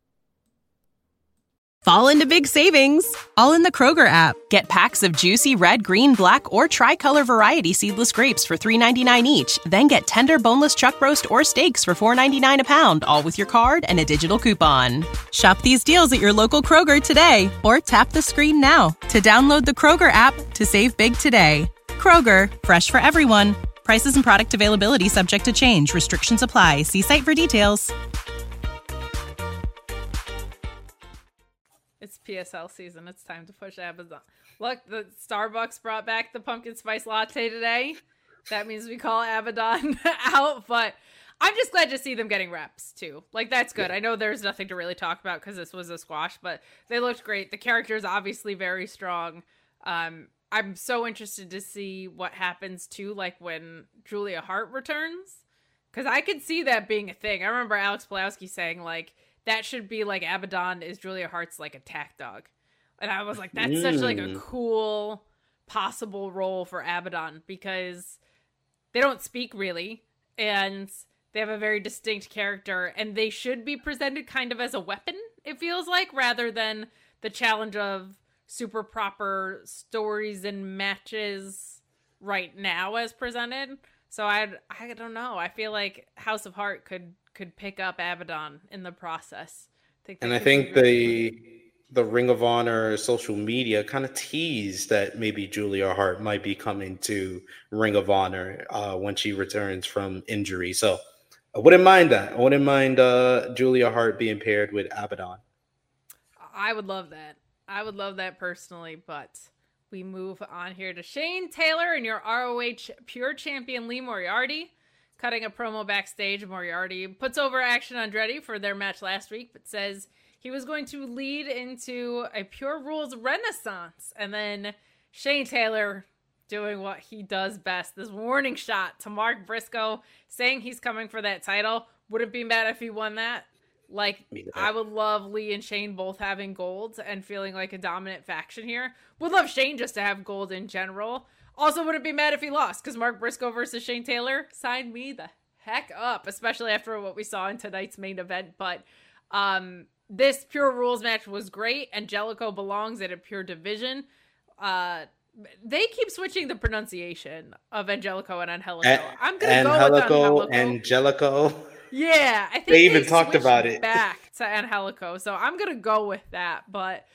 Fall into big savings, all in the Kroger app. Get packs of juicy red, green, black, or tricolor variety seedless grapes for $3.99 each. Then get tender boneless chuck roast or steaks for $4.99 a pound, all with your card and a digital coupon. Shop these deals at your local Kroger today, or tap the screen now to download the Kroger app to save big today. Kroger, fresh for everyone. Prices and product availability subject to change. Restrictions apply. See site for details. It's PSL season. It's time to push Abaddon. Look, the Starbucks brought back the pumpkin spice latte today. That means we call Abaddon out, but I'm just glad to see them getting reps too. Like, that's good. Yeah. I know there's nothing to really talk about because this was a squash, but they looked great. The character's obviously very strong. I'm so interested to see what happens too, like when Julia Hart returns, because I could see that being a thing. I remember Alex Pulowski saying like that should be like Abaddon is Julia Hart's like attack dog, and I was like, that's such like a cool possible role for Abaddon because they don't speak really, and they have a very distinct character, and they should be presented kind of as a weapon, it feels like, rather than the challenge of super proper stories and matches right now as presented. So I don't know. I feel like House of Heart could pick up Abaddon in the process. I think the Ring of Honor social media kind of teased that maybe Julia Hart might be coming to Ring of Honor when she returns from injury. So I wouldn't mind that. I wouldn't mind Julia Hart being paired with Abaddon. I would love that. I would love that personally, but we move on here to Shane Taylor and your ROH Pure Champion Lee Moriarty. Cutting a promo backstage, Moriarty puts over Action Andretti for their match last week, but says he was going to lead into a Pure Rules renaissance. And then Shane Taylor doing what he does best, this warning shot to Mark Briscoe, saying he's coming for that title. Wouldn't be mad if he won that. Like, I would love Lee and Shane both having gold and feeling like a dominant faction here. Would love Shane just to have gold in general. Also wouldn't be mad if he lost, because Mark Briscoe versus Shane Taylor, sign me the heck up, especially after what we saw in tonight's main event. But this Pure Rules match was great. Angelico belongs at a Pure division. They keep switching the pronunciation of Angelico and Angelico. I'm going to go with Angelico. Angelico. Yeah, I think they even talked about it back to Angelico, so I'm gonna go with that. But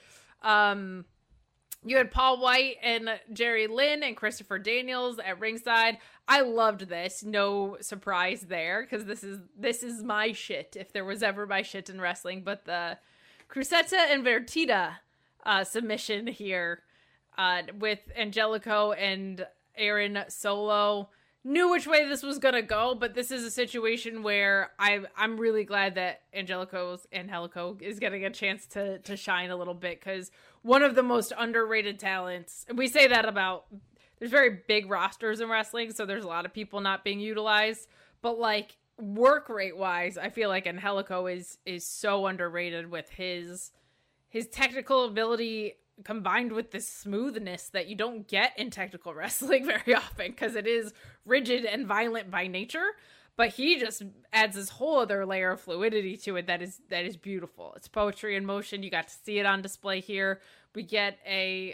you had Paul White and Jerry Lynn and Christopher Daniels at ringside. I loved this. No surprise there, because this is my shit. If there was ever my shit in wrestling, but the Cruceta Invertida submission here with Angelico and Aaron Solo. Knew which way this was gonna go, but this is a situation where I'm really glad that Angelico is getting a chance to shine a little bit, because one of the most underrated talents, and we say that about, there's very big rosters in wrestling, so there's a lot of people not being utilized, but like work rate wise, I feel like Angelico is so underrated with his technical ability combined with the smoothness that you don't get in technical wrestling very often, because it is rigid and violent by nature, but he just adds this whole other layer of fluidity to it that is beautiful. It's poetry in motion. You got to see it on display here. We get a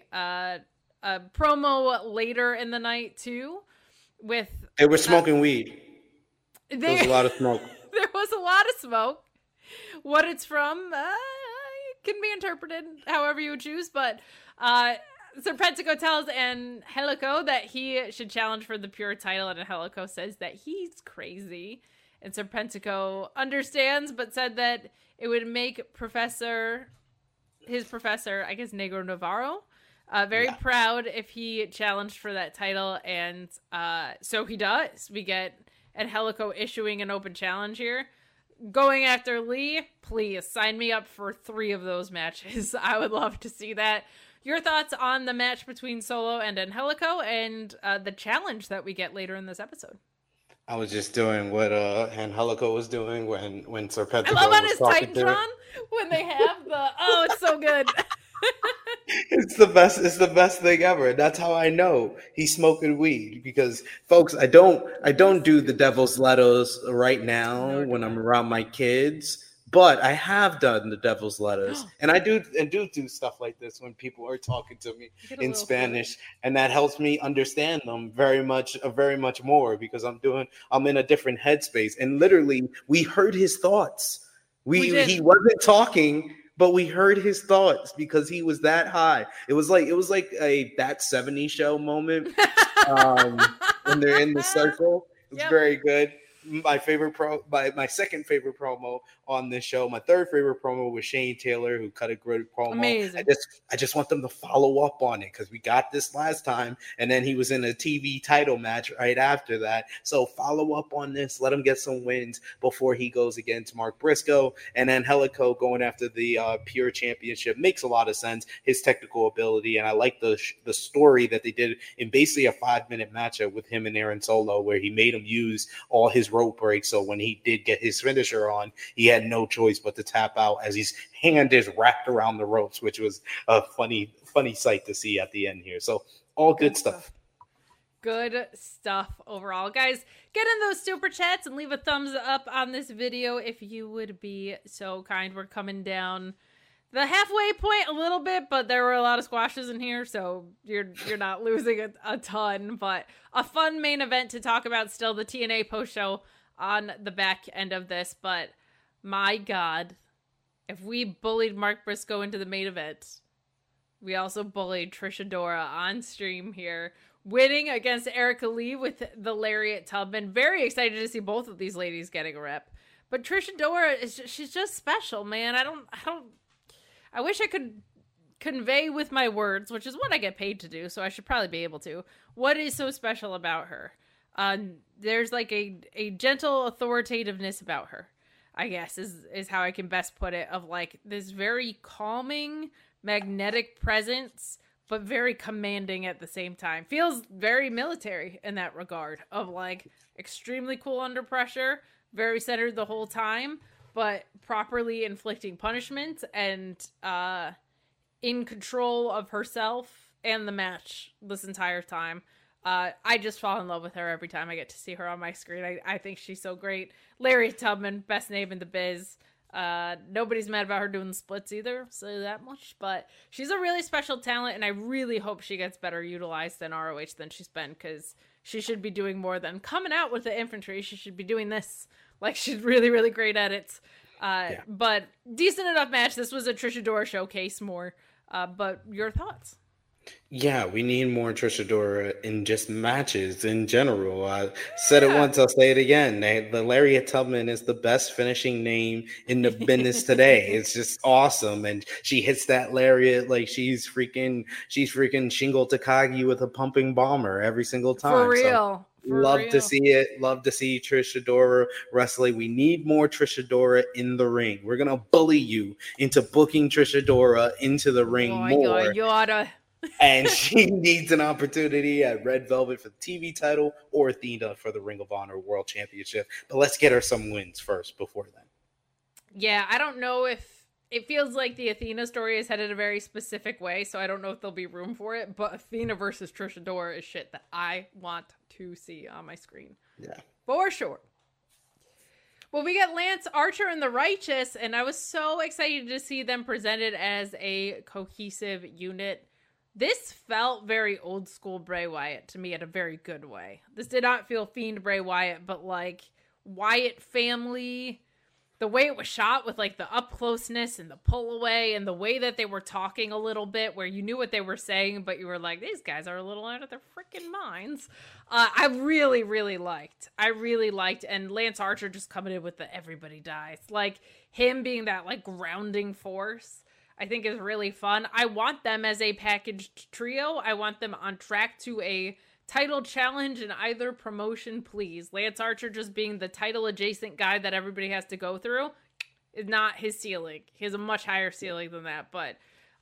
promo later in the night too with they were smoking weed. There was a lot of smoke. There was a lot of smoke. What it's from can be interpreted however you choose, but Serpentico tells Angelico that he should challenge for the Pure title, and Angelico says that he's crazy, and Serpentico understands, but said that it would make his professor, I guess Negro Navarro, very proud if he challenged for that title, and so he does. We get Angelico issuing an open challenge here. Going after Lee, please sign me up for 3 of those matches. I would love to see that. Your thoughts on the match between Solo and Angelico, and the challenge that we get later in this episode? I was just doing what Angelico was doing when Serpentico was talking to I love on his Titantron when they have the it's so good. It's the best thing ever. That's how I know he's smoking weed, because folks, I don't do the devil's lettuce right now when I'm around my kids, but I have done the devil's lettuce, and I do stuff like this when people are talking to me in Spanish, and that helps me understand them very much more, because I'm in a different headspace. And literally, we heard his thoughts. He wasn't talking, but we heard his thoughts because he was that high. It was like a That 70s Show moment when they're in the circle. It's very good. my second favorite promo on this show. My third favorite promo was Shane Taylor, who cut a great promo. Amazing. I just want them to follow up on it because we got this last time, and then he was in a TV title match right after that. So follow up on this. Let him get some wins before he goes against Mark Briscoe, and then Helico going after the Pure Championship makes a lot of sense. His technical ability, and I like the story that they did in basically a 5-minute matchup with him and Aaron Solo, where he made him use all his rope breaks. So when he did get his finisher on, he had no choice but to tap out as his hand is wrapped around the ropes, which was a funny sight to see at the end here. So all good stuff. Good stuff overall. Guys, get in those super chats and leave a thumbs up on this video if you would be so kind. We're coming down the halfway point a little bit, but there were a lot of squashes in here, so you're not losing a ton, but a fun main event to talk about still, the TNA post show on the back end of this. But my God, if we bullied Mark Briscoe into the main event, we also bullied Trish Adora on stream here, winning against Erica Lee with the Lariat Tubman. Very excited to see both of these ladies getting a rep. But Trish Adora she's just special, man. I wish I could convey with my words, which is what I get paid to do, so I should probably be able to. What is so special about her? There's like a gentle authoritativeness about her, I guess, is how I can best put it, of like this very calming, magnetic presence, but very commanding at the same time. Feels very military in that regard, of like extremely cool under pressure, very centered the whole time, but properly inflicting punishment and in control of herself and the match this entire time. I just fall in love with her every time I get to see her on my screen. I think she's so great. Lariat Tubman, best name in the biz. Nobody's mad about her doing the splits either, so that much. But she's a really special talent, and I really hope she gets better utilized in ROH than she's been, because she should be doing more than coming out with the infantry. She should be doing this. Like, she's really, really great at it. But decent enough match. This was a Trish Adora showcase more. But your thoughts? Yeah, we need more Trish Adora in just matches in general. I said it once, I'll say it again. The Lariat Tubman is the best finishing name in the business today. It's just awesome. And she hits that lariat like she's freaking Shingo Takagi with a pumping bomber every single time. For real. Love to see it. Love to see Trish Adora wrestling. We need more Trish Adora in the ring. We're going to bully you into booking Trish Adora into the ring more. You oughta. And she needs an opportunity at Red Velvet for the TV title or Athena for the Ring of Honor World Championship. But let's get her some wins first before then. Yeah, I don't know if it feels like the Athena story is headed a very specific way, so I don't know if there'll be room for it. But Athena versus Trish Adora is shit that I want to see on my screen. Yeah. For sure. Well, we got Lance Archer and the Righteous, and I was so excited to see them presented as a cohesive unit. This felt very old school Bray Wyatt to me in a very good way. This did not feel Fiend Bray Wyatt, but like Wyatt family. The way it was shot with like the up closeness and the pull away and the way that they were talking a little bit, where you knew what they were saying, but you were like, these guys are a little out of their freaking minds. I really, really liked. And Lance Archer just coming in with the everybody dies. Like him being that like grounding force, I think is really fun. I want them as a packaged trio. I want them on track to a title challenge in either promotion, please. Lance Archer just being the title adjacent guy that everybody has to go through is not his ceiling. He has a much higher ceiling than that. But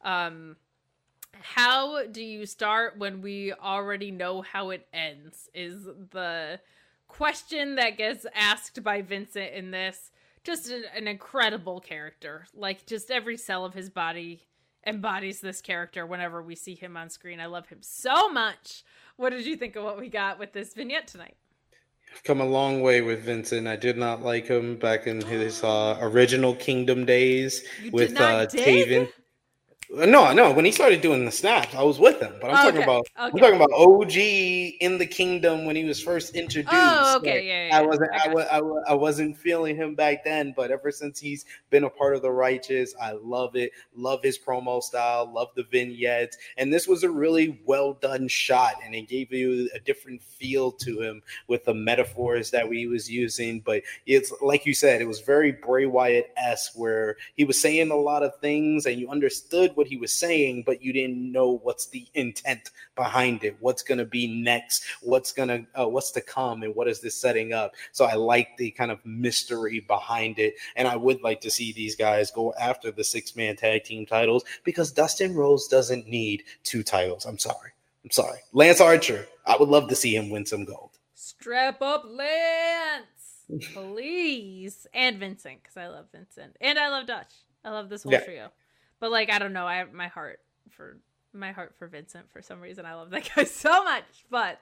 how do you start when we already know how it ends is the question that gets asked by Vincent in this. Just an incredible character. Like, just every cell of his body embodies this character whenever we see him on screen. I love him so much. What did you think of what we got with this vignette tonight? I've come a long way with Vincent. I did not like him back in his original Kingdom days with Taven. No. When he started doing the snaps, I was with him. But I'm talking about OG in the Kingdom when he was first introduced. Oh, okay, yeah. I wasn't feeling him back then, but ever since he's been a part of the Righteous, I love it. Love his promo style. Love the vignettes, and this was a really well done shot, and it gave you a different feel to him with the metaphors that we was using. But it's like you said, it was very Bray Wyatt-esque, where he was saying a lot of things, and you understood what he was saying, but you didn't know what's the intent behind it, what's going to be next, what's to come, and what is this setting up. So I like the kind of mystery behind it, and I would like to see these guys go after the 6-man tag team titles, because Dustin Rhodes doesn't need 2 titles. I'm sorry. Lance Archer, I would love to see him win some gold. Strap up, Lance, please. And Vincent, because I love Vincent, and I love Dutch. I love this whole trio. But like, I don't know, I have my heart for Vincent for some reason. I love that guy so much. But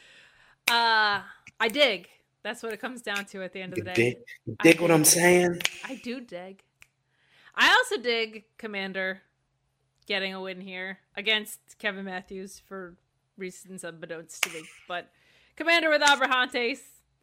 I dig. That's what it comes down to at the end of the day. Dig what I'm saying? I do dig. I also dig Commander getting a win here against Kevin Matthews for reasons unbeknownst to me. But Commander with Abrahantes,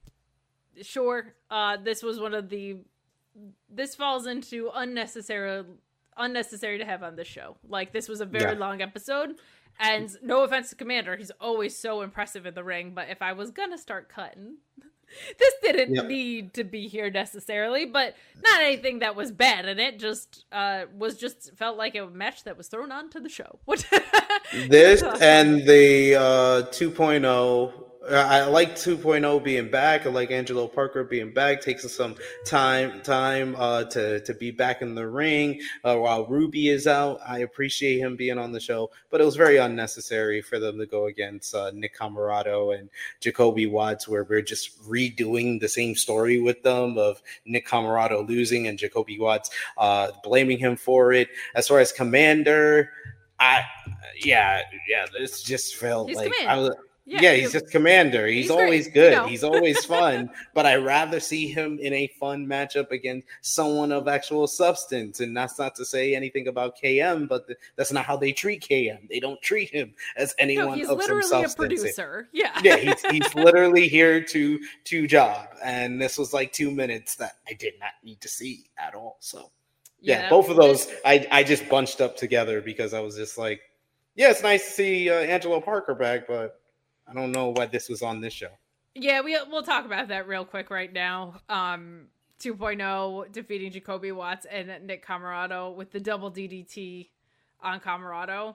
sure. This was one of the. This falls into unnecessary to have on this show. Like, this was a very long episode, and no offense to Commander, he's always so impressive in the ring, but if I was gonna start cutting, this didn't need to be here necessarily, but not anything that was bad, and it just felt like a match that was thrown onto the show. This and the 2.0. I like 2.0 being back. I like Angelo Parker being back. Takes us some time to be back in the ring while Ruby is out. I appreciate him being on the show, but it was very unnecessary for them to go against Nick Comoroto and Jacoby Watts, where we're just redoing the same story with them of Nick Comoroto losing and Jacoby Watts blaming him for it. As far as Commander, this just felt like he's just Commander. He's always great, good. You know. He's always fun. But I'd rather see him in a fun matchup against someone of actual substance. And that's not to say anything about KM, but that's not how they treat KM. They don't treat him as anyone of some substance. He's literally a producer. He's literally here to job. And this was like 2 minutes that I did not need to see at all. So both of those I just bunched up together because I was just like, it's nice to see Angelo Parker back, but I don't know why this was on this show. Yeah, we'll talk about that real quick right now. 2.0 defeating Jacoby Watts and Nick Comoroto with the double DDT on Comoroto.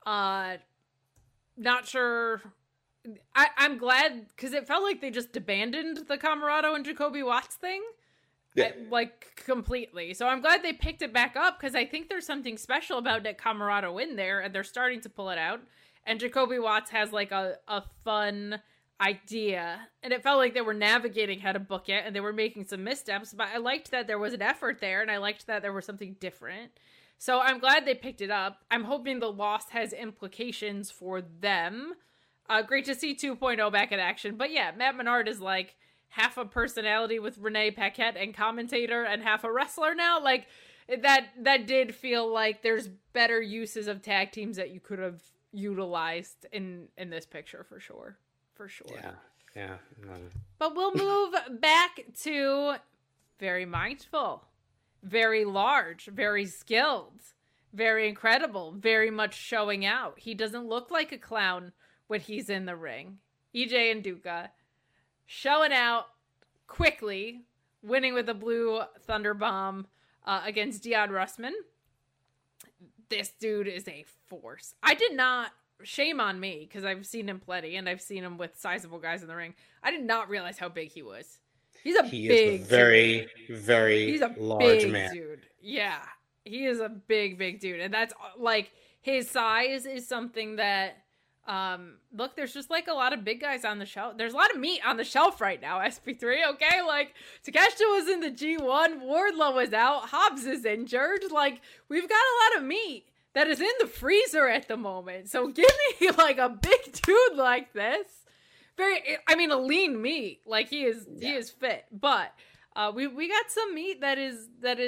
Not sure. I'm glad, because it felt like they just abandoned the Comoroto and Jacoby Watts thing. Like, completely. So I'm glad they picked it back up, because I think there's something special about Nick Comoroto in there, and they're starting to pull it out. And Jacoby Watts has like a fun idea, and it felt like they were navigating how to book it, and they were making some missteps, but I liked that there was an effort there, and I liked that there was something different. So I'm glad they picked it up. I'm hoping the loss has implications for them. Great to see 2.0 back in action. But yeah, Matt Menard is like half a personality with Renee Paquette and commentator, and half a wrestler now. Like, that did feel like there's better uses of tag teams that you could have utilized in this picture for sure. Yeah. But we'll move back to very mindful, very large, very skilled, very incredible, very much showing out. He doesn't look like a clown when he's in the ring. EJ and Duca showing out quickly, winning with a blue Thunder Bomb against Dion Russman. This dude is a force. I did not, shame on me, because I've seen him plenty, and I've seen him with sizable guys in the ring. I did not realize how big he was. He is a very, very large man. Dude. Yeah, he is a big dude. And that's, like, his size is something that, look, there's just, like, a lot of big guys on the shelf. There's a lot of meat on the shelf right now, SP3, okay? Like, Takeshita was in the G1, Wardlow was out, Hobbs is injured. Like, we've got a lot of meat that is in the freezer at the moment. So give me, like, a big dude like this. A lean meat. Like, he is fit. But we got some meat that is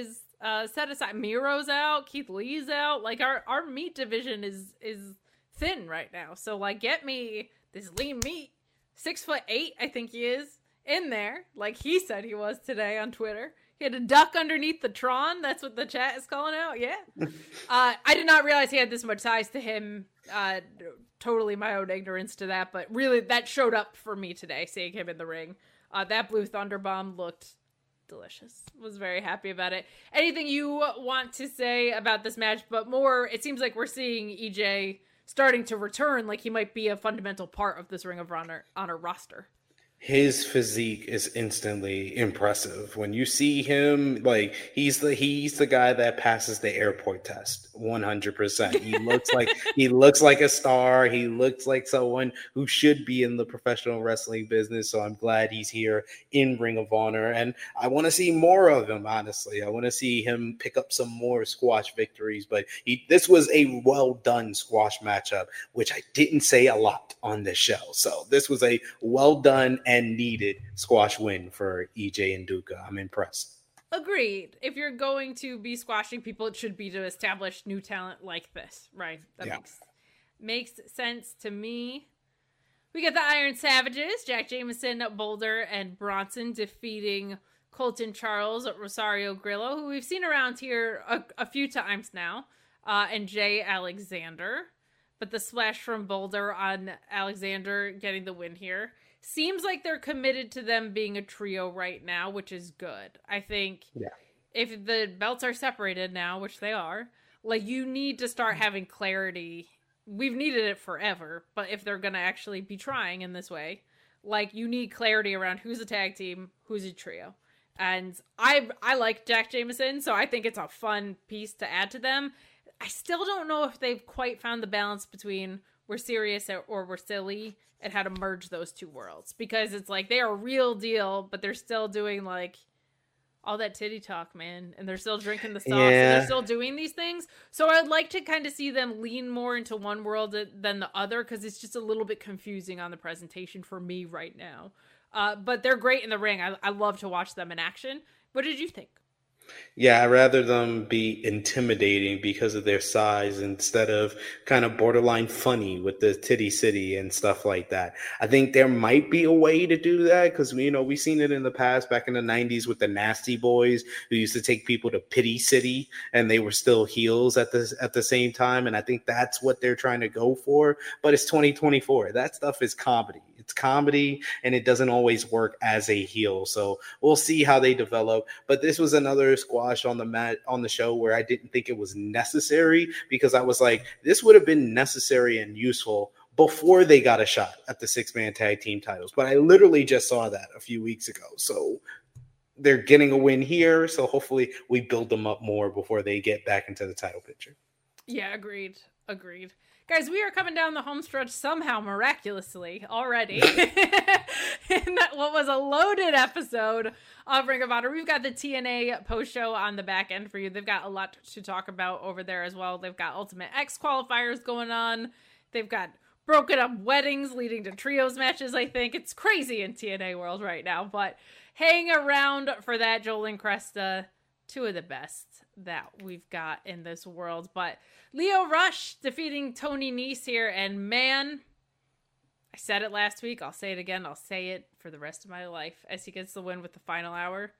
set aside. Miro's out, Keith Lee's out. Like our meat division is thin right now. So like get me this lean meat, 6'8", I think he is, in there. Like he said he was today on Twitter. He had a duck underneath the Tron. That's what the chat is calling out. Yeah. I did not realize he had this much size to him. Totally my own ignorance to that, but really that showed up for me today, seeing him in the ring. That Blue Thunder Bomb looked delicious. Was very happy about it. Anything you want to say about this match? But more, it seems like we're seeing EJ starting to return, like he might be a fundamental part of this Ring of Honor roster. His physique is instantly impressive. When you see him, like he's the guy that passes the airport test 100%. He looks like a star. He looks like someone who should be in the professional wrestling business. So I'm glad he's here in Ring of Honor, and I want to see more of him. Honestly, I want to see him pick up some more squash victories. But this was a well done squash matchup, which I didn't say a lot on this show. So this was a well done and needed squash win for EJ and Duca. I'm impressed. Agreed. If you're going to be squashing people, it should be to establish new talent like this, right? That makes sense to me. We got the Iron Savages, Jack Jameson, Boulder, and Bronson defeating Colton Charles, Rosario Grillo, who we've seen around here a few times now, and Jay Alexander. But the splash from Boulder on Alexander getting the win here. Seems like they're committed to them being a trio right now, which is good. I think if the belts are separated now, which they are, like you need to start having clarity. We've needed it forever, but if they're going to actually be trying in this way, like you need clarity around who's a tag team, who's a trio. And I like Jack Jameson, so I think it's a fun piece to add to them. I still don't know if they've quite found the balance between we're serious or we're silly and how to merge those two worlds, because it's like they are a real deal, but they're still doing like all that titty talk, man, and they're still drinking the sauce and they're still doing these things. So I'd like to kind of see them lean more into one world than the other, because it's just a little bit confusing on the presentation for me right now. But they're great in the ring. I love to watch them in action. What did you think? Yeah, I'd rather them be intimidating because of their size instead of kind of borderline funny with the Titty City and stuff like that. I think there might be a way to do that because, we've seen it in the past back in the 90s with the Nasty Boys who used to take people to Pity City and they were still heels at the same time. And I think that's what they're trying to go for. But it's 2024. That stuff is comedy. It's comedy, and it doesn't always work as a heel. So we'll see how they develop. But this was another squash on the show where I didn't think it was necessary, because I was like, this would have been necessary and useful before they got a shot at the 6-man tag team titles. But I literally just saw that a few weeks ago. So they're getting a win here. So hopefully we build them up more before they get back into the title picture. Yeah, agreed. Guys, we are coming down the home stretch somehow miraculously already. In what was a loaded episode of Ring of Honor. We've got the TNA post show on the back end for you. They've got a lot to talk about over there as well. They've got Ultimate X qualifiers going on. They've got broken up weddings leading to trios matches, I think. It's crazy in TNA world right now, but hang around for that. Joel and Cresta, two of the best that we've got in this world. But Lio Rush defeating Tony Nese here, and man, I said it last week, I'll say it again, I'll say it for the rest of my life as he gets the win with the final hour.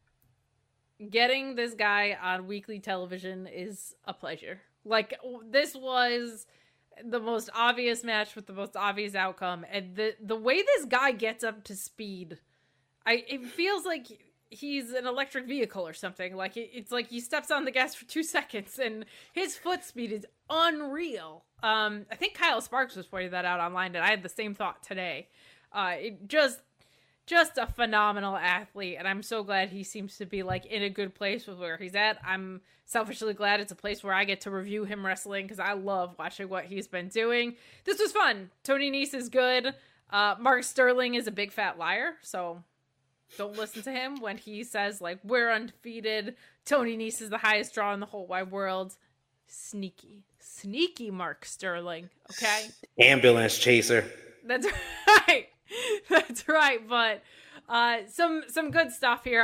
Getting this guy on weekly television is a pleasure. Like, this was the most obvious match with the most obvious outcome, and the way this guy gets up to speed, it feels like he's an electric vehicle or something. Like it's like he steps on the gas for 2 seconds and his foot speed is unreal. I think Kyle Sparks was pointing that out online, and I had the same thought today. It just a phenomenal athlete, and I'm so glad he seems to be like in a good place with where he's at. I'm selfishly glad it's a place where I get to review him wrestling, because I love watching what he's been doing. This was fun. Tony Nese is good. Mark Sterling is a big fat liar, so don't listen to him when he says, like, we're undefeated. Tony Nese is the highest draw in the whole wide world. Sneaky Mark Sterling, okay? Ambulance chaser. That's right. But some good stuff here.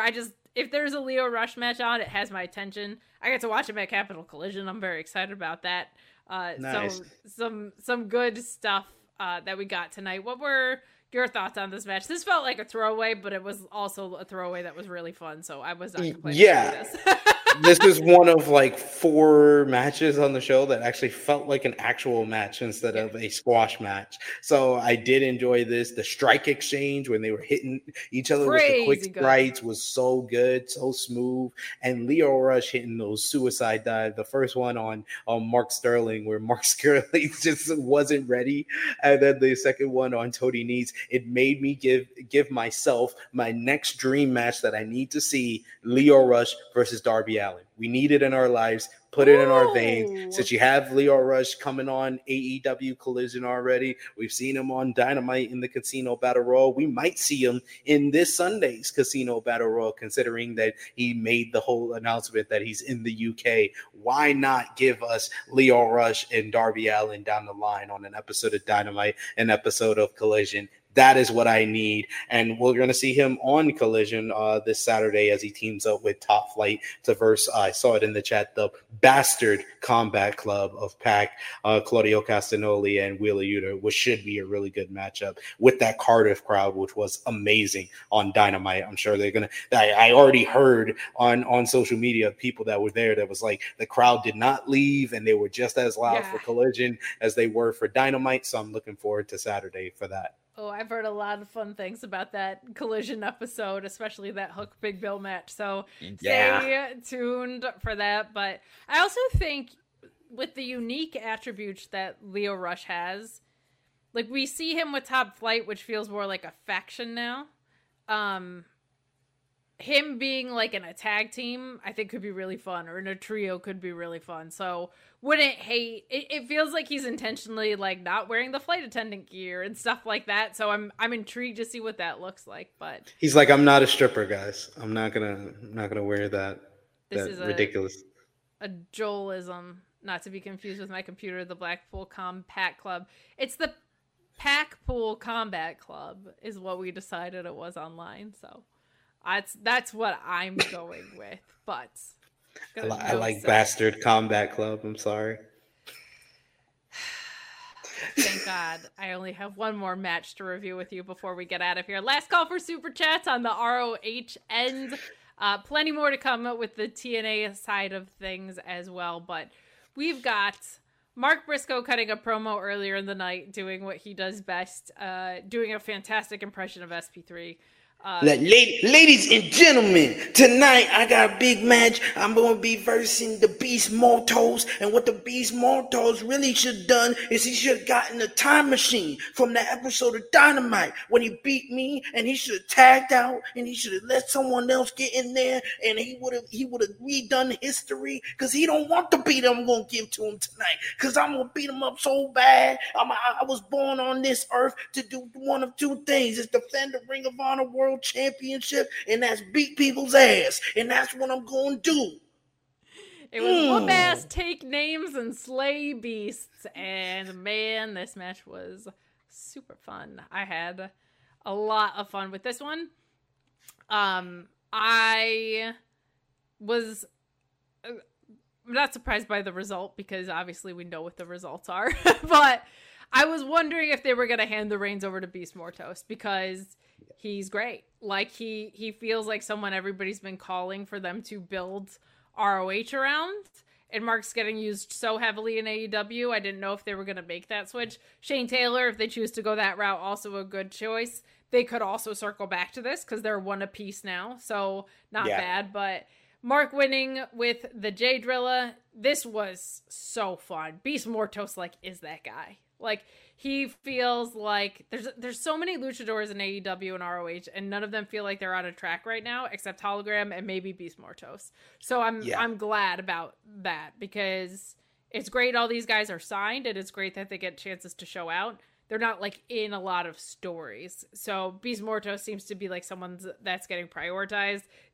if there's a Lio Rush match on, it has my attention. I get to watch him at Capital Collision. I'm very excited about that. Nice. So some good stuff that we got tonight. What were your thoughts on this match? This felt like a throwaway, but it was also a throwaway that was really fun. So I was not complaining about this. This is one of like 4 matches on the show that actually felt like an actual match instead of a squash match. So I did enjoy this. The strike exchange when they were hitting each other with the quick strikes was so good, so smooth. And Lio Rush hitting those suicide dive. The first one on Mark Sterling, where Mark Sterling just wasn't ready, and then the second one on Tony Nese. It made me give myself my next dream match that I need to see: Lio Rush versus Darby Allin. We need it in our lives. Put it in our veins. Since you have Lio Rush coming on AEW Collision already, we've seen him on Dynamite in the Casino Battle Royal. We might see him in this Sunday's Casino Battle Royal, considering that he made the whole announcement that he's in the UK. Why not give us Lio Rush and Darby Allin down the line on an episode of Dynamite, an episode of Collision? That is what I need. And we're going to see him on Collision this Saturday as he teams up with Top Flight to verse, I saw it in the chat, the Bastard Combat Club of PAC, Claudio Castagnoli and Wheeler Yuta, which should be a really good matchup with that Cardiff crowd, which was amazing on Dynamite. I'm sure they're going to, I already heard on social media people that were there that was like, the crowd did not leave and they were just as loud for Collision as they were for Dynamite. So I'm looking forward to Saturday for that. Oh, I've heard a lot of fun things about that Collision episode, especially that Hook Big Bill match. So stay tuned for that. But I also think with the unique attributes that Lio Rush has, like we see him with Top Flight, which feels more like a faction now. Him being like in a tag team, I think could be really fun, or in a trio could be really fun. So wouldn't hate it. Feels like he's intentionally like not wearing the flight attendant gear and stuff like that. So I'm intrigued to see what that looks like. But he's like, I'm not a stripper, guys. I'm not gonna wear that. This that is ridiculous. A Joelism, not to be confused with my computer. The Blackpool Combat Club. It's the Packpool Combat Club is what we decided it was online. So. That's what I'm going with, but I like Bastard Combat Club. I'm sorry. Thank God. I only have one more match to review with you before we get out of here. Last call for super chats on the ROH end. Plenty more to come with the TNA side of things as well, but we've got Mark Briscoe cutting a promo earlier in the night, doing what he does best, doing a fantastic impression of SP3. Ladies and gentlemen, tonight I got a big match. I'm going to be versing the Beast Mortos, and what the Beast Mortos really should have done is he should have gotten a time machine from that episode of Dynamite when he beat me, and he should have tagged out, and he should have let someone else get in there, and he would have redone history, because he don't want the beat I'm going to give to him tonight, because I'm going to beat him up so bad. I was born on this earth to do one of 2 things: is defend the Ring of Honor World Championship, and that's beat people's ass, and that's what I'm going to do. It was whoop ass, take names, and slay beasts, and man, this match was super fun. I had a lot of fun with this one. I was not surprised by the result, because obviously we know what the results are, but I was wondering if they were going to hand the reins over to Beast Mortos, because he's great. Like, he feels like someone everybody's been calling for them to build ROH around. And Mark's getting used so heavily in AEW. I didn't know if they were going to make that switch. Shane Taylor, if they choose to go that route, also a good choice. They could also circle back to this because they're one apiece now. So not bad. But Mark winning with the J Drilla. This was so fun. Beast Mortos, like, is that guy. Like, he feels like there's so many luchadors in AEW and ROH, and none of them feel like they're on a track right now, except Hologram and maybe Beast Mortos. So I'm glad about that, because it's great all these guys are signed, and it's great that they get chances to show out. They're not like in a lot of stories. So Beast Mortos seems to be like someone that's getting prioritized.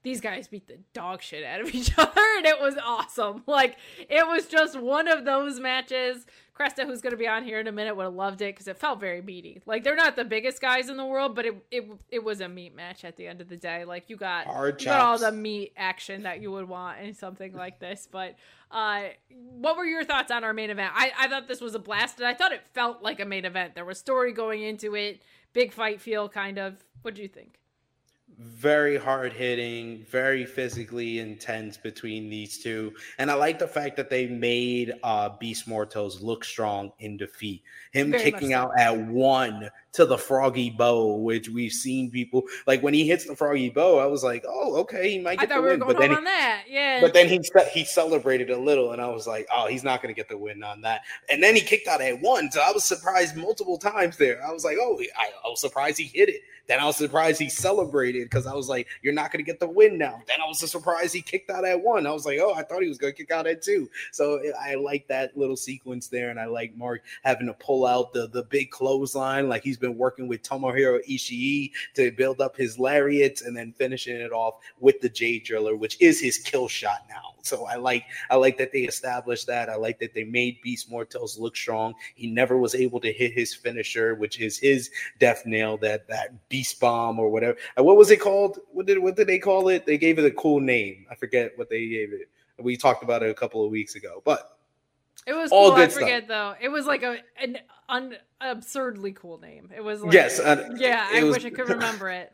these guys beat the dog shit out of each other, and it was awesome. Like, it was just one of those matches. Cresta, who's going to be on here in a minute, would have loved it because it felt very meaty. Like, they're not the biggest guys in the world, but it was a meat match at the end of the day. Like, you got all the meat action that you would want in something like this. But what were your thoughts on our main event? I thought this was a blast, and I thought it felt like a main event. There was story going into it, big fight feel, kind of. What do you think? Very hard hitting, very physically intense between these two. And I like the fact that they made Beast Mortos look strong in defeat. Him very kicking out at 1 to the Froggy Bow, which we've seen people like when he hits the Froggy Bow, I was like, oh, okay, he might get the win. But then on that. Yeah. But then he celebrated a little, and I was like, oh, he's not going to get the win on that. And then he kicked out at 1, so I was surprised multiple times there. I was like, oh, I was surprised he hit it. Then I was surprised he celebrated because I was like, you're not going to get the win now. Then I was surprised he kicked out at 1. I was like, oh, I thought he was going to kick out at 2. So I like that little sequence there. And I like Mark having to pull out the big clothesline. Like he's been working with Tomohiro Ishii to build up his lariats and then finishing it off with the Jade Driller, which is his kill shot now. So I like that they established that. I like that they made Beast Mortos look strong. He never was able to hit his finisher, which is his death nail, that Beast Bomb or whatever. What was it called? What did they call it? They gave it a cool name. I forget what they gave it. We talked about it a couple of weeks ago, but it was all cool. I forget stuff. Though. It was like an absurdly cool name. It was like, yes, I wish I could remember it.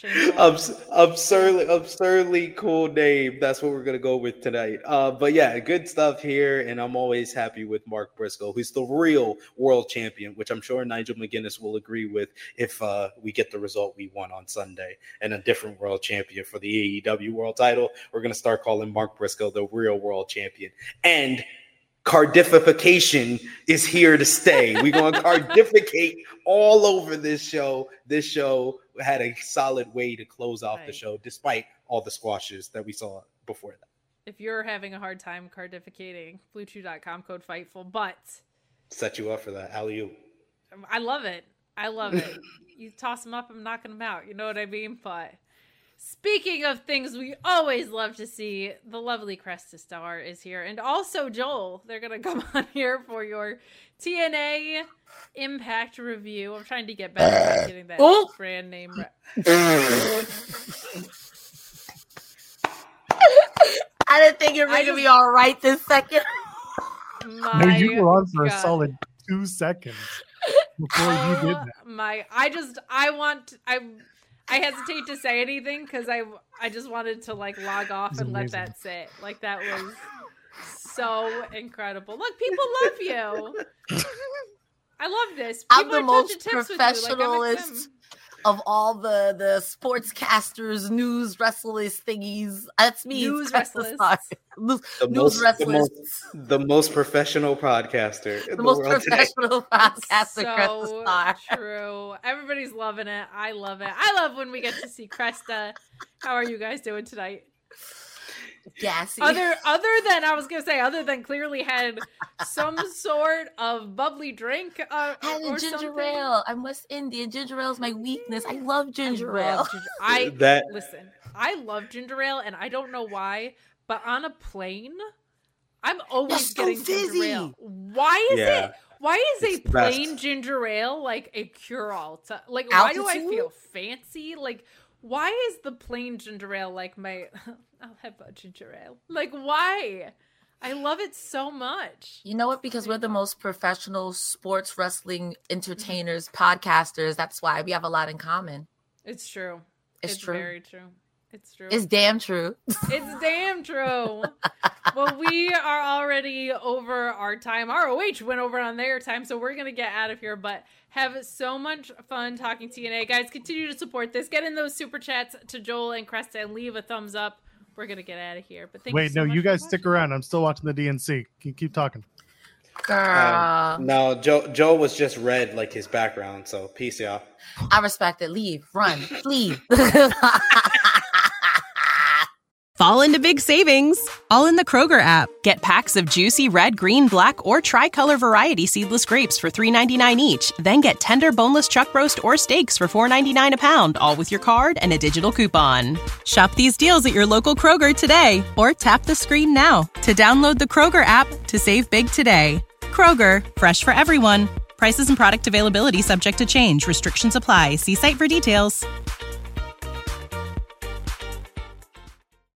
Absurdly cool name. That's what we're gonna go with tonight. But yeah, good stuff here, and I'm always happy with Mark Briscoe, who's the real world champion, which I'm sure Nigel McGuinness will agree with if we get the result we want on Sunday and a different world champion for the AEW world title. We're gonna start calling Mark Briscoe the real world champion. And Cardification is here to stay. We're going to cardificate all over this show. This show had a solid way to close off the show, despite all the squashes that we saw before that. If you're having a hard time cardificating, BlueChew.com code FIGHTFUL, but set you up for that. Alley-oop. I love it. I love it. You toss them up, I'm knocking them out. You know what I mean? But speaking of things we always love to see, the lovely Cresta Star is here. And also Joel, they're going to come on here for your TNA Impact review. I'm trying to get better at getting that brand name right. I didn't think you were going to be all right this second. No, you were on for a solid 2 seconds before you did that. I hesitate to say anything because I just wanted to like log off and let that sit. Like that was so incredible. Look, people love you. I love this. People I'm the most professionalist of all the sportscasters, news wrestlers thingies. That's me. News wrestlers. The most professional podcaster. The most professional podcaster. So true. Everybody's loving it. I love it. I love when we get to see Cresta. How are you guys doing tonight? Gassy. Other than clearly had some sort of bubbly drink. Or ginger ale. I'm West Indian. Ginger ale is my weakness. I love ginger ale. Listen, I love ginger ale, and I don't know why, but on a plane, I'm always getting ginger ale. Why is it? Why is a plain ginger ale like a cure-all? Like, why do I feel fancy? Like, why is the plain ginger ale like my... I'll have a ginger ale. Like, why? I love it so much. You know what? Because we're the most professional sports wrestling entertainers, podcasters. That's why we have a lot in common. It's true. It's true. Very true. It's true. It's damn true. It's damn true. Well, we are already over our time. ROH went over on their time, so we're going to get out of here. But have so much fun talking TNA. Guys, continue to support this. Get in those super chats to Joel and Cresta and leave a thumbs up. We're going to get out of here. But thank you so much. You guys stick around. I'm still watching the DNC. Keep talking. Girl. No, Joe was just red like his background. So peace, y'all. I respect it. Leave. Run. Flee. all into big savings, all in the Kroger app. Get packs of juicy red, green, black, or tricolor variety seedless grapes for $3.99 each. Then get tender boneless chuck roast or steaks for $4.99 a pound, all with your card and a digital coupon. Shop these deals at your local Kroger today, or tap the screen now to download the Kroger app to save big today. Kroger, fresh for everyone. Prices and product availability subject to change. Restrictions apply. See site for details.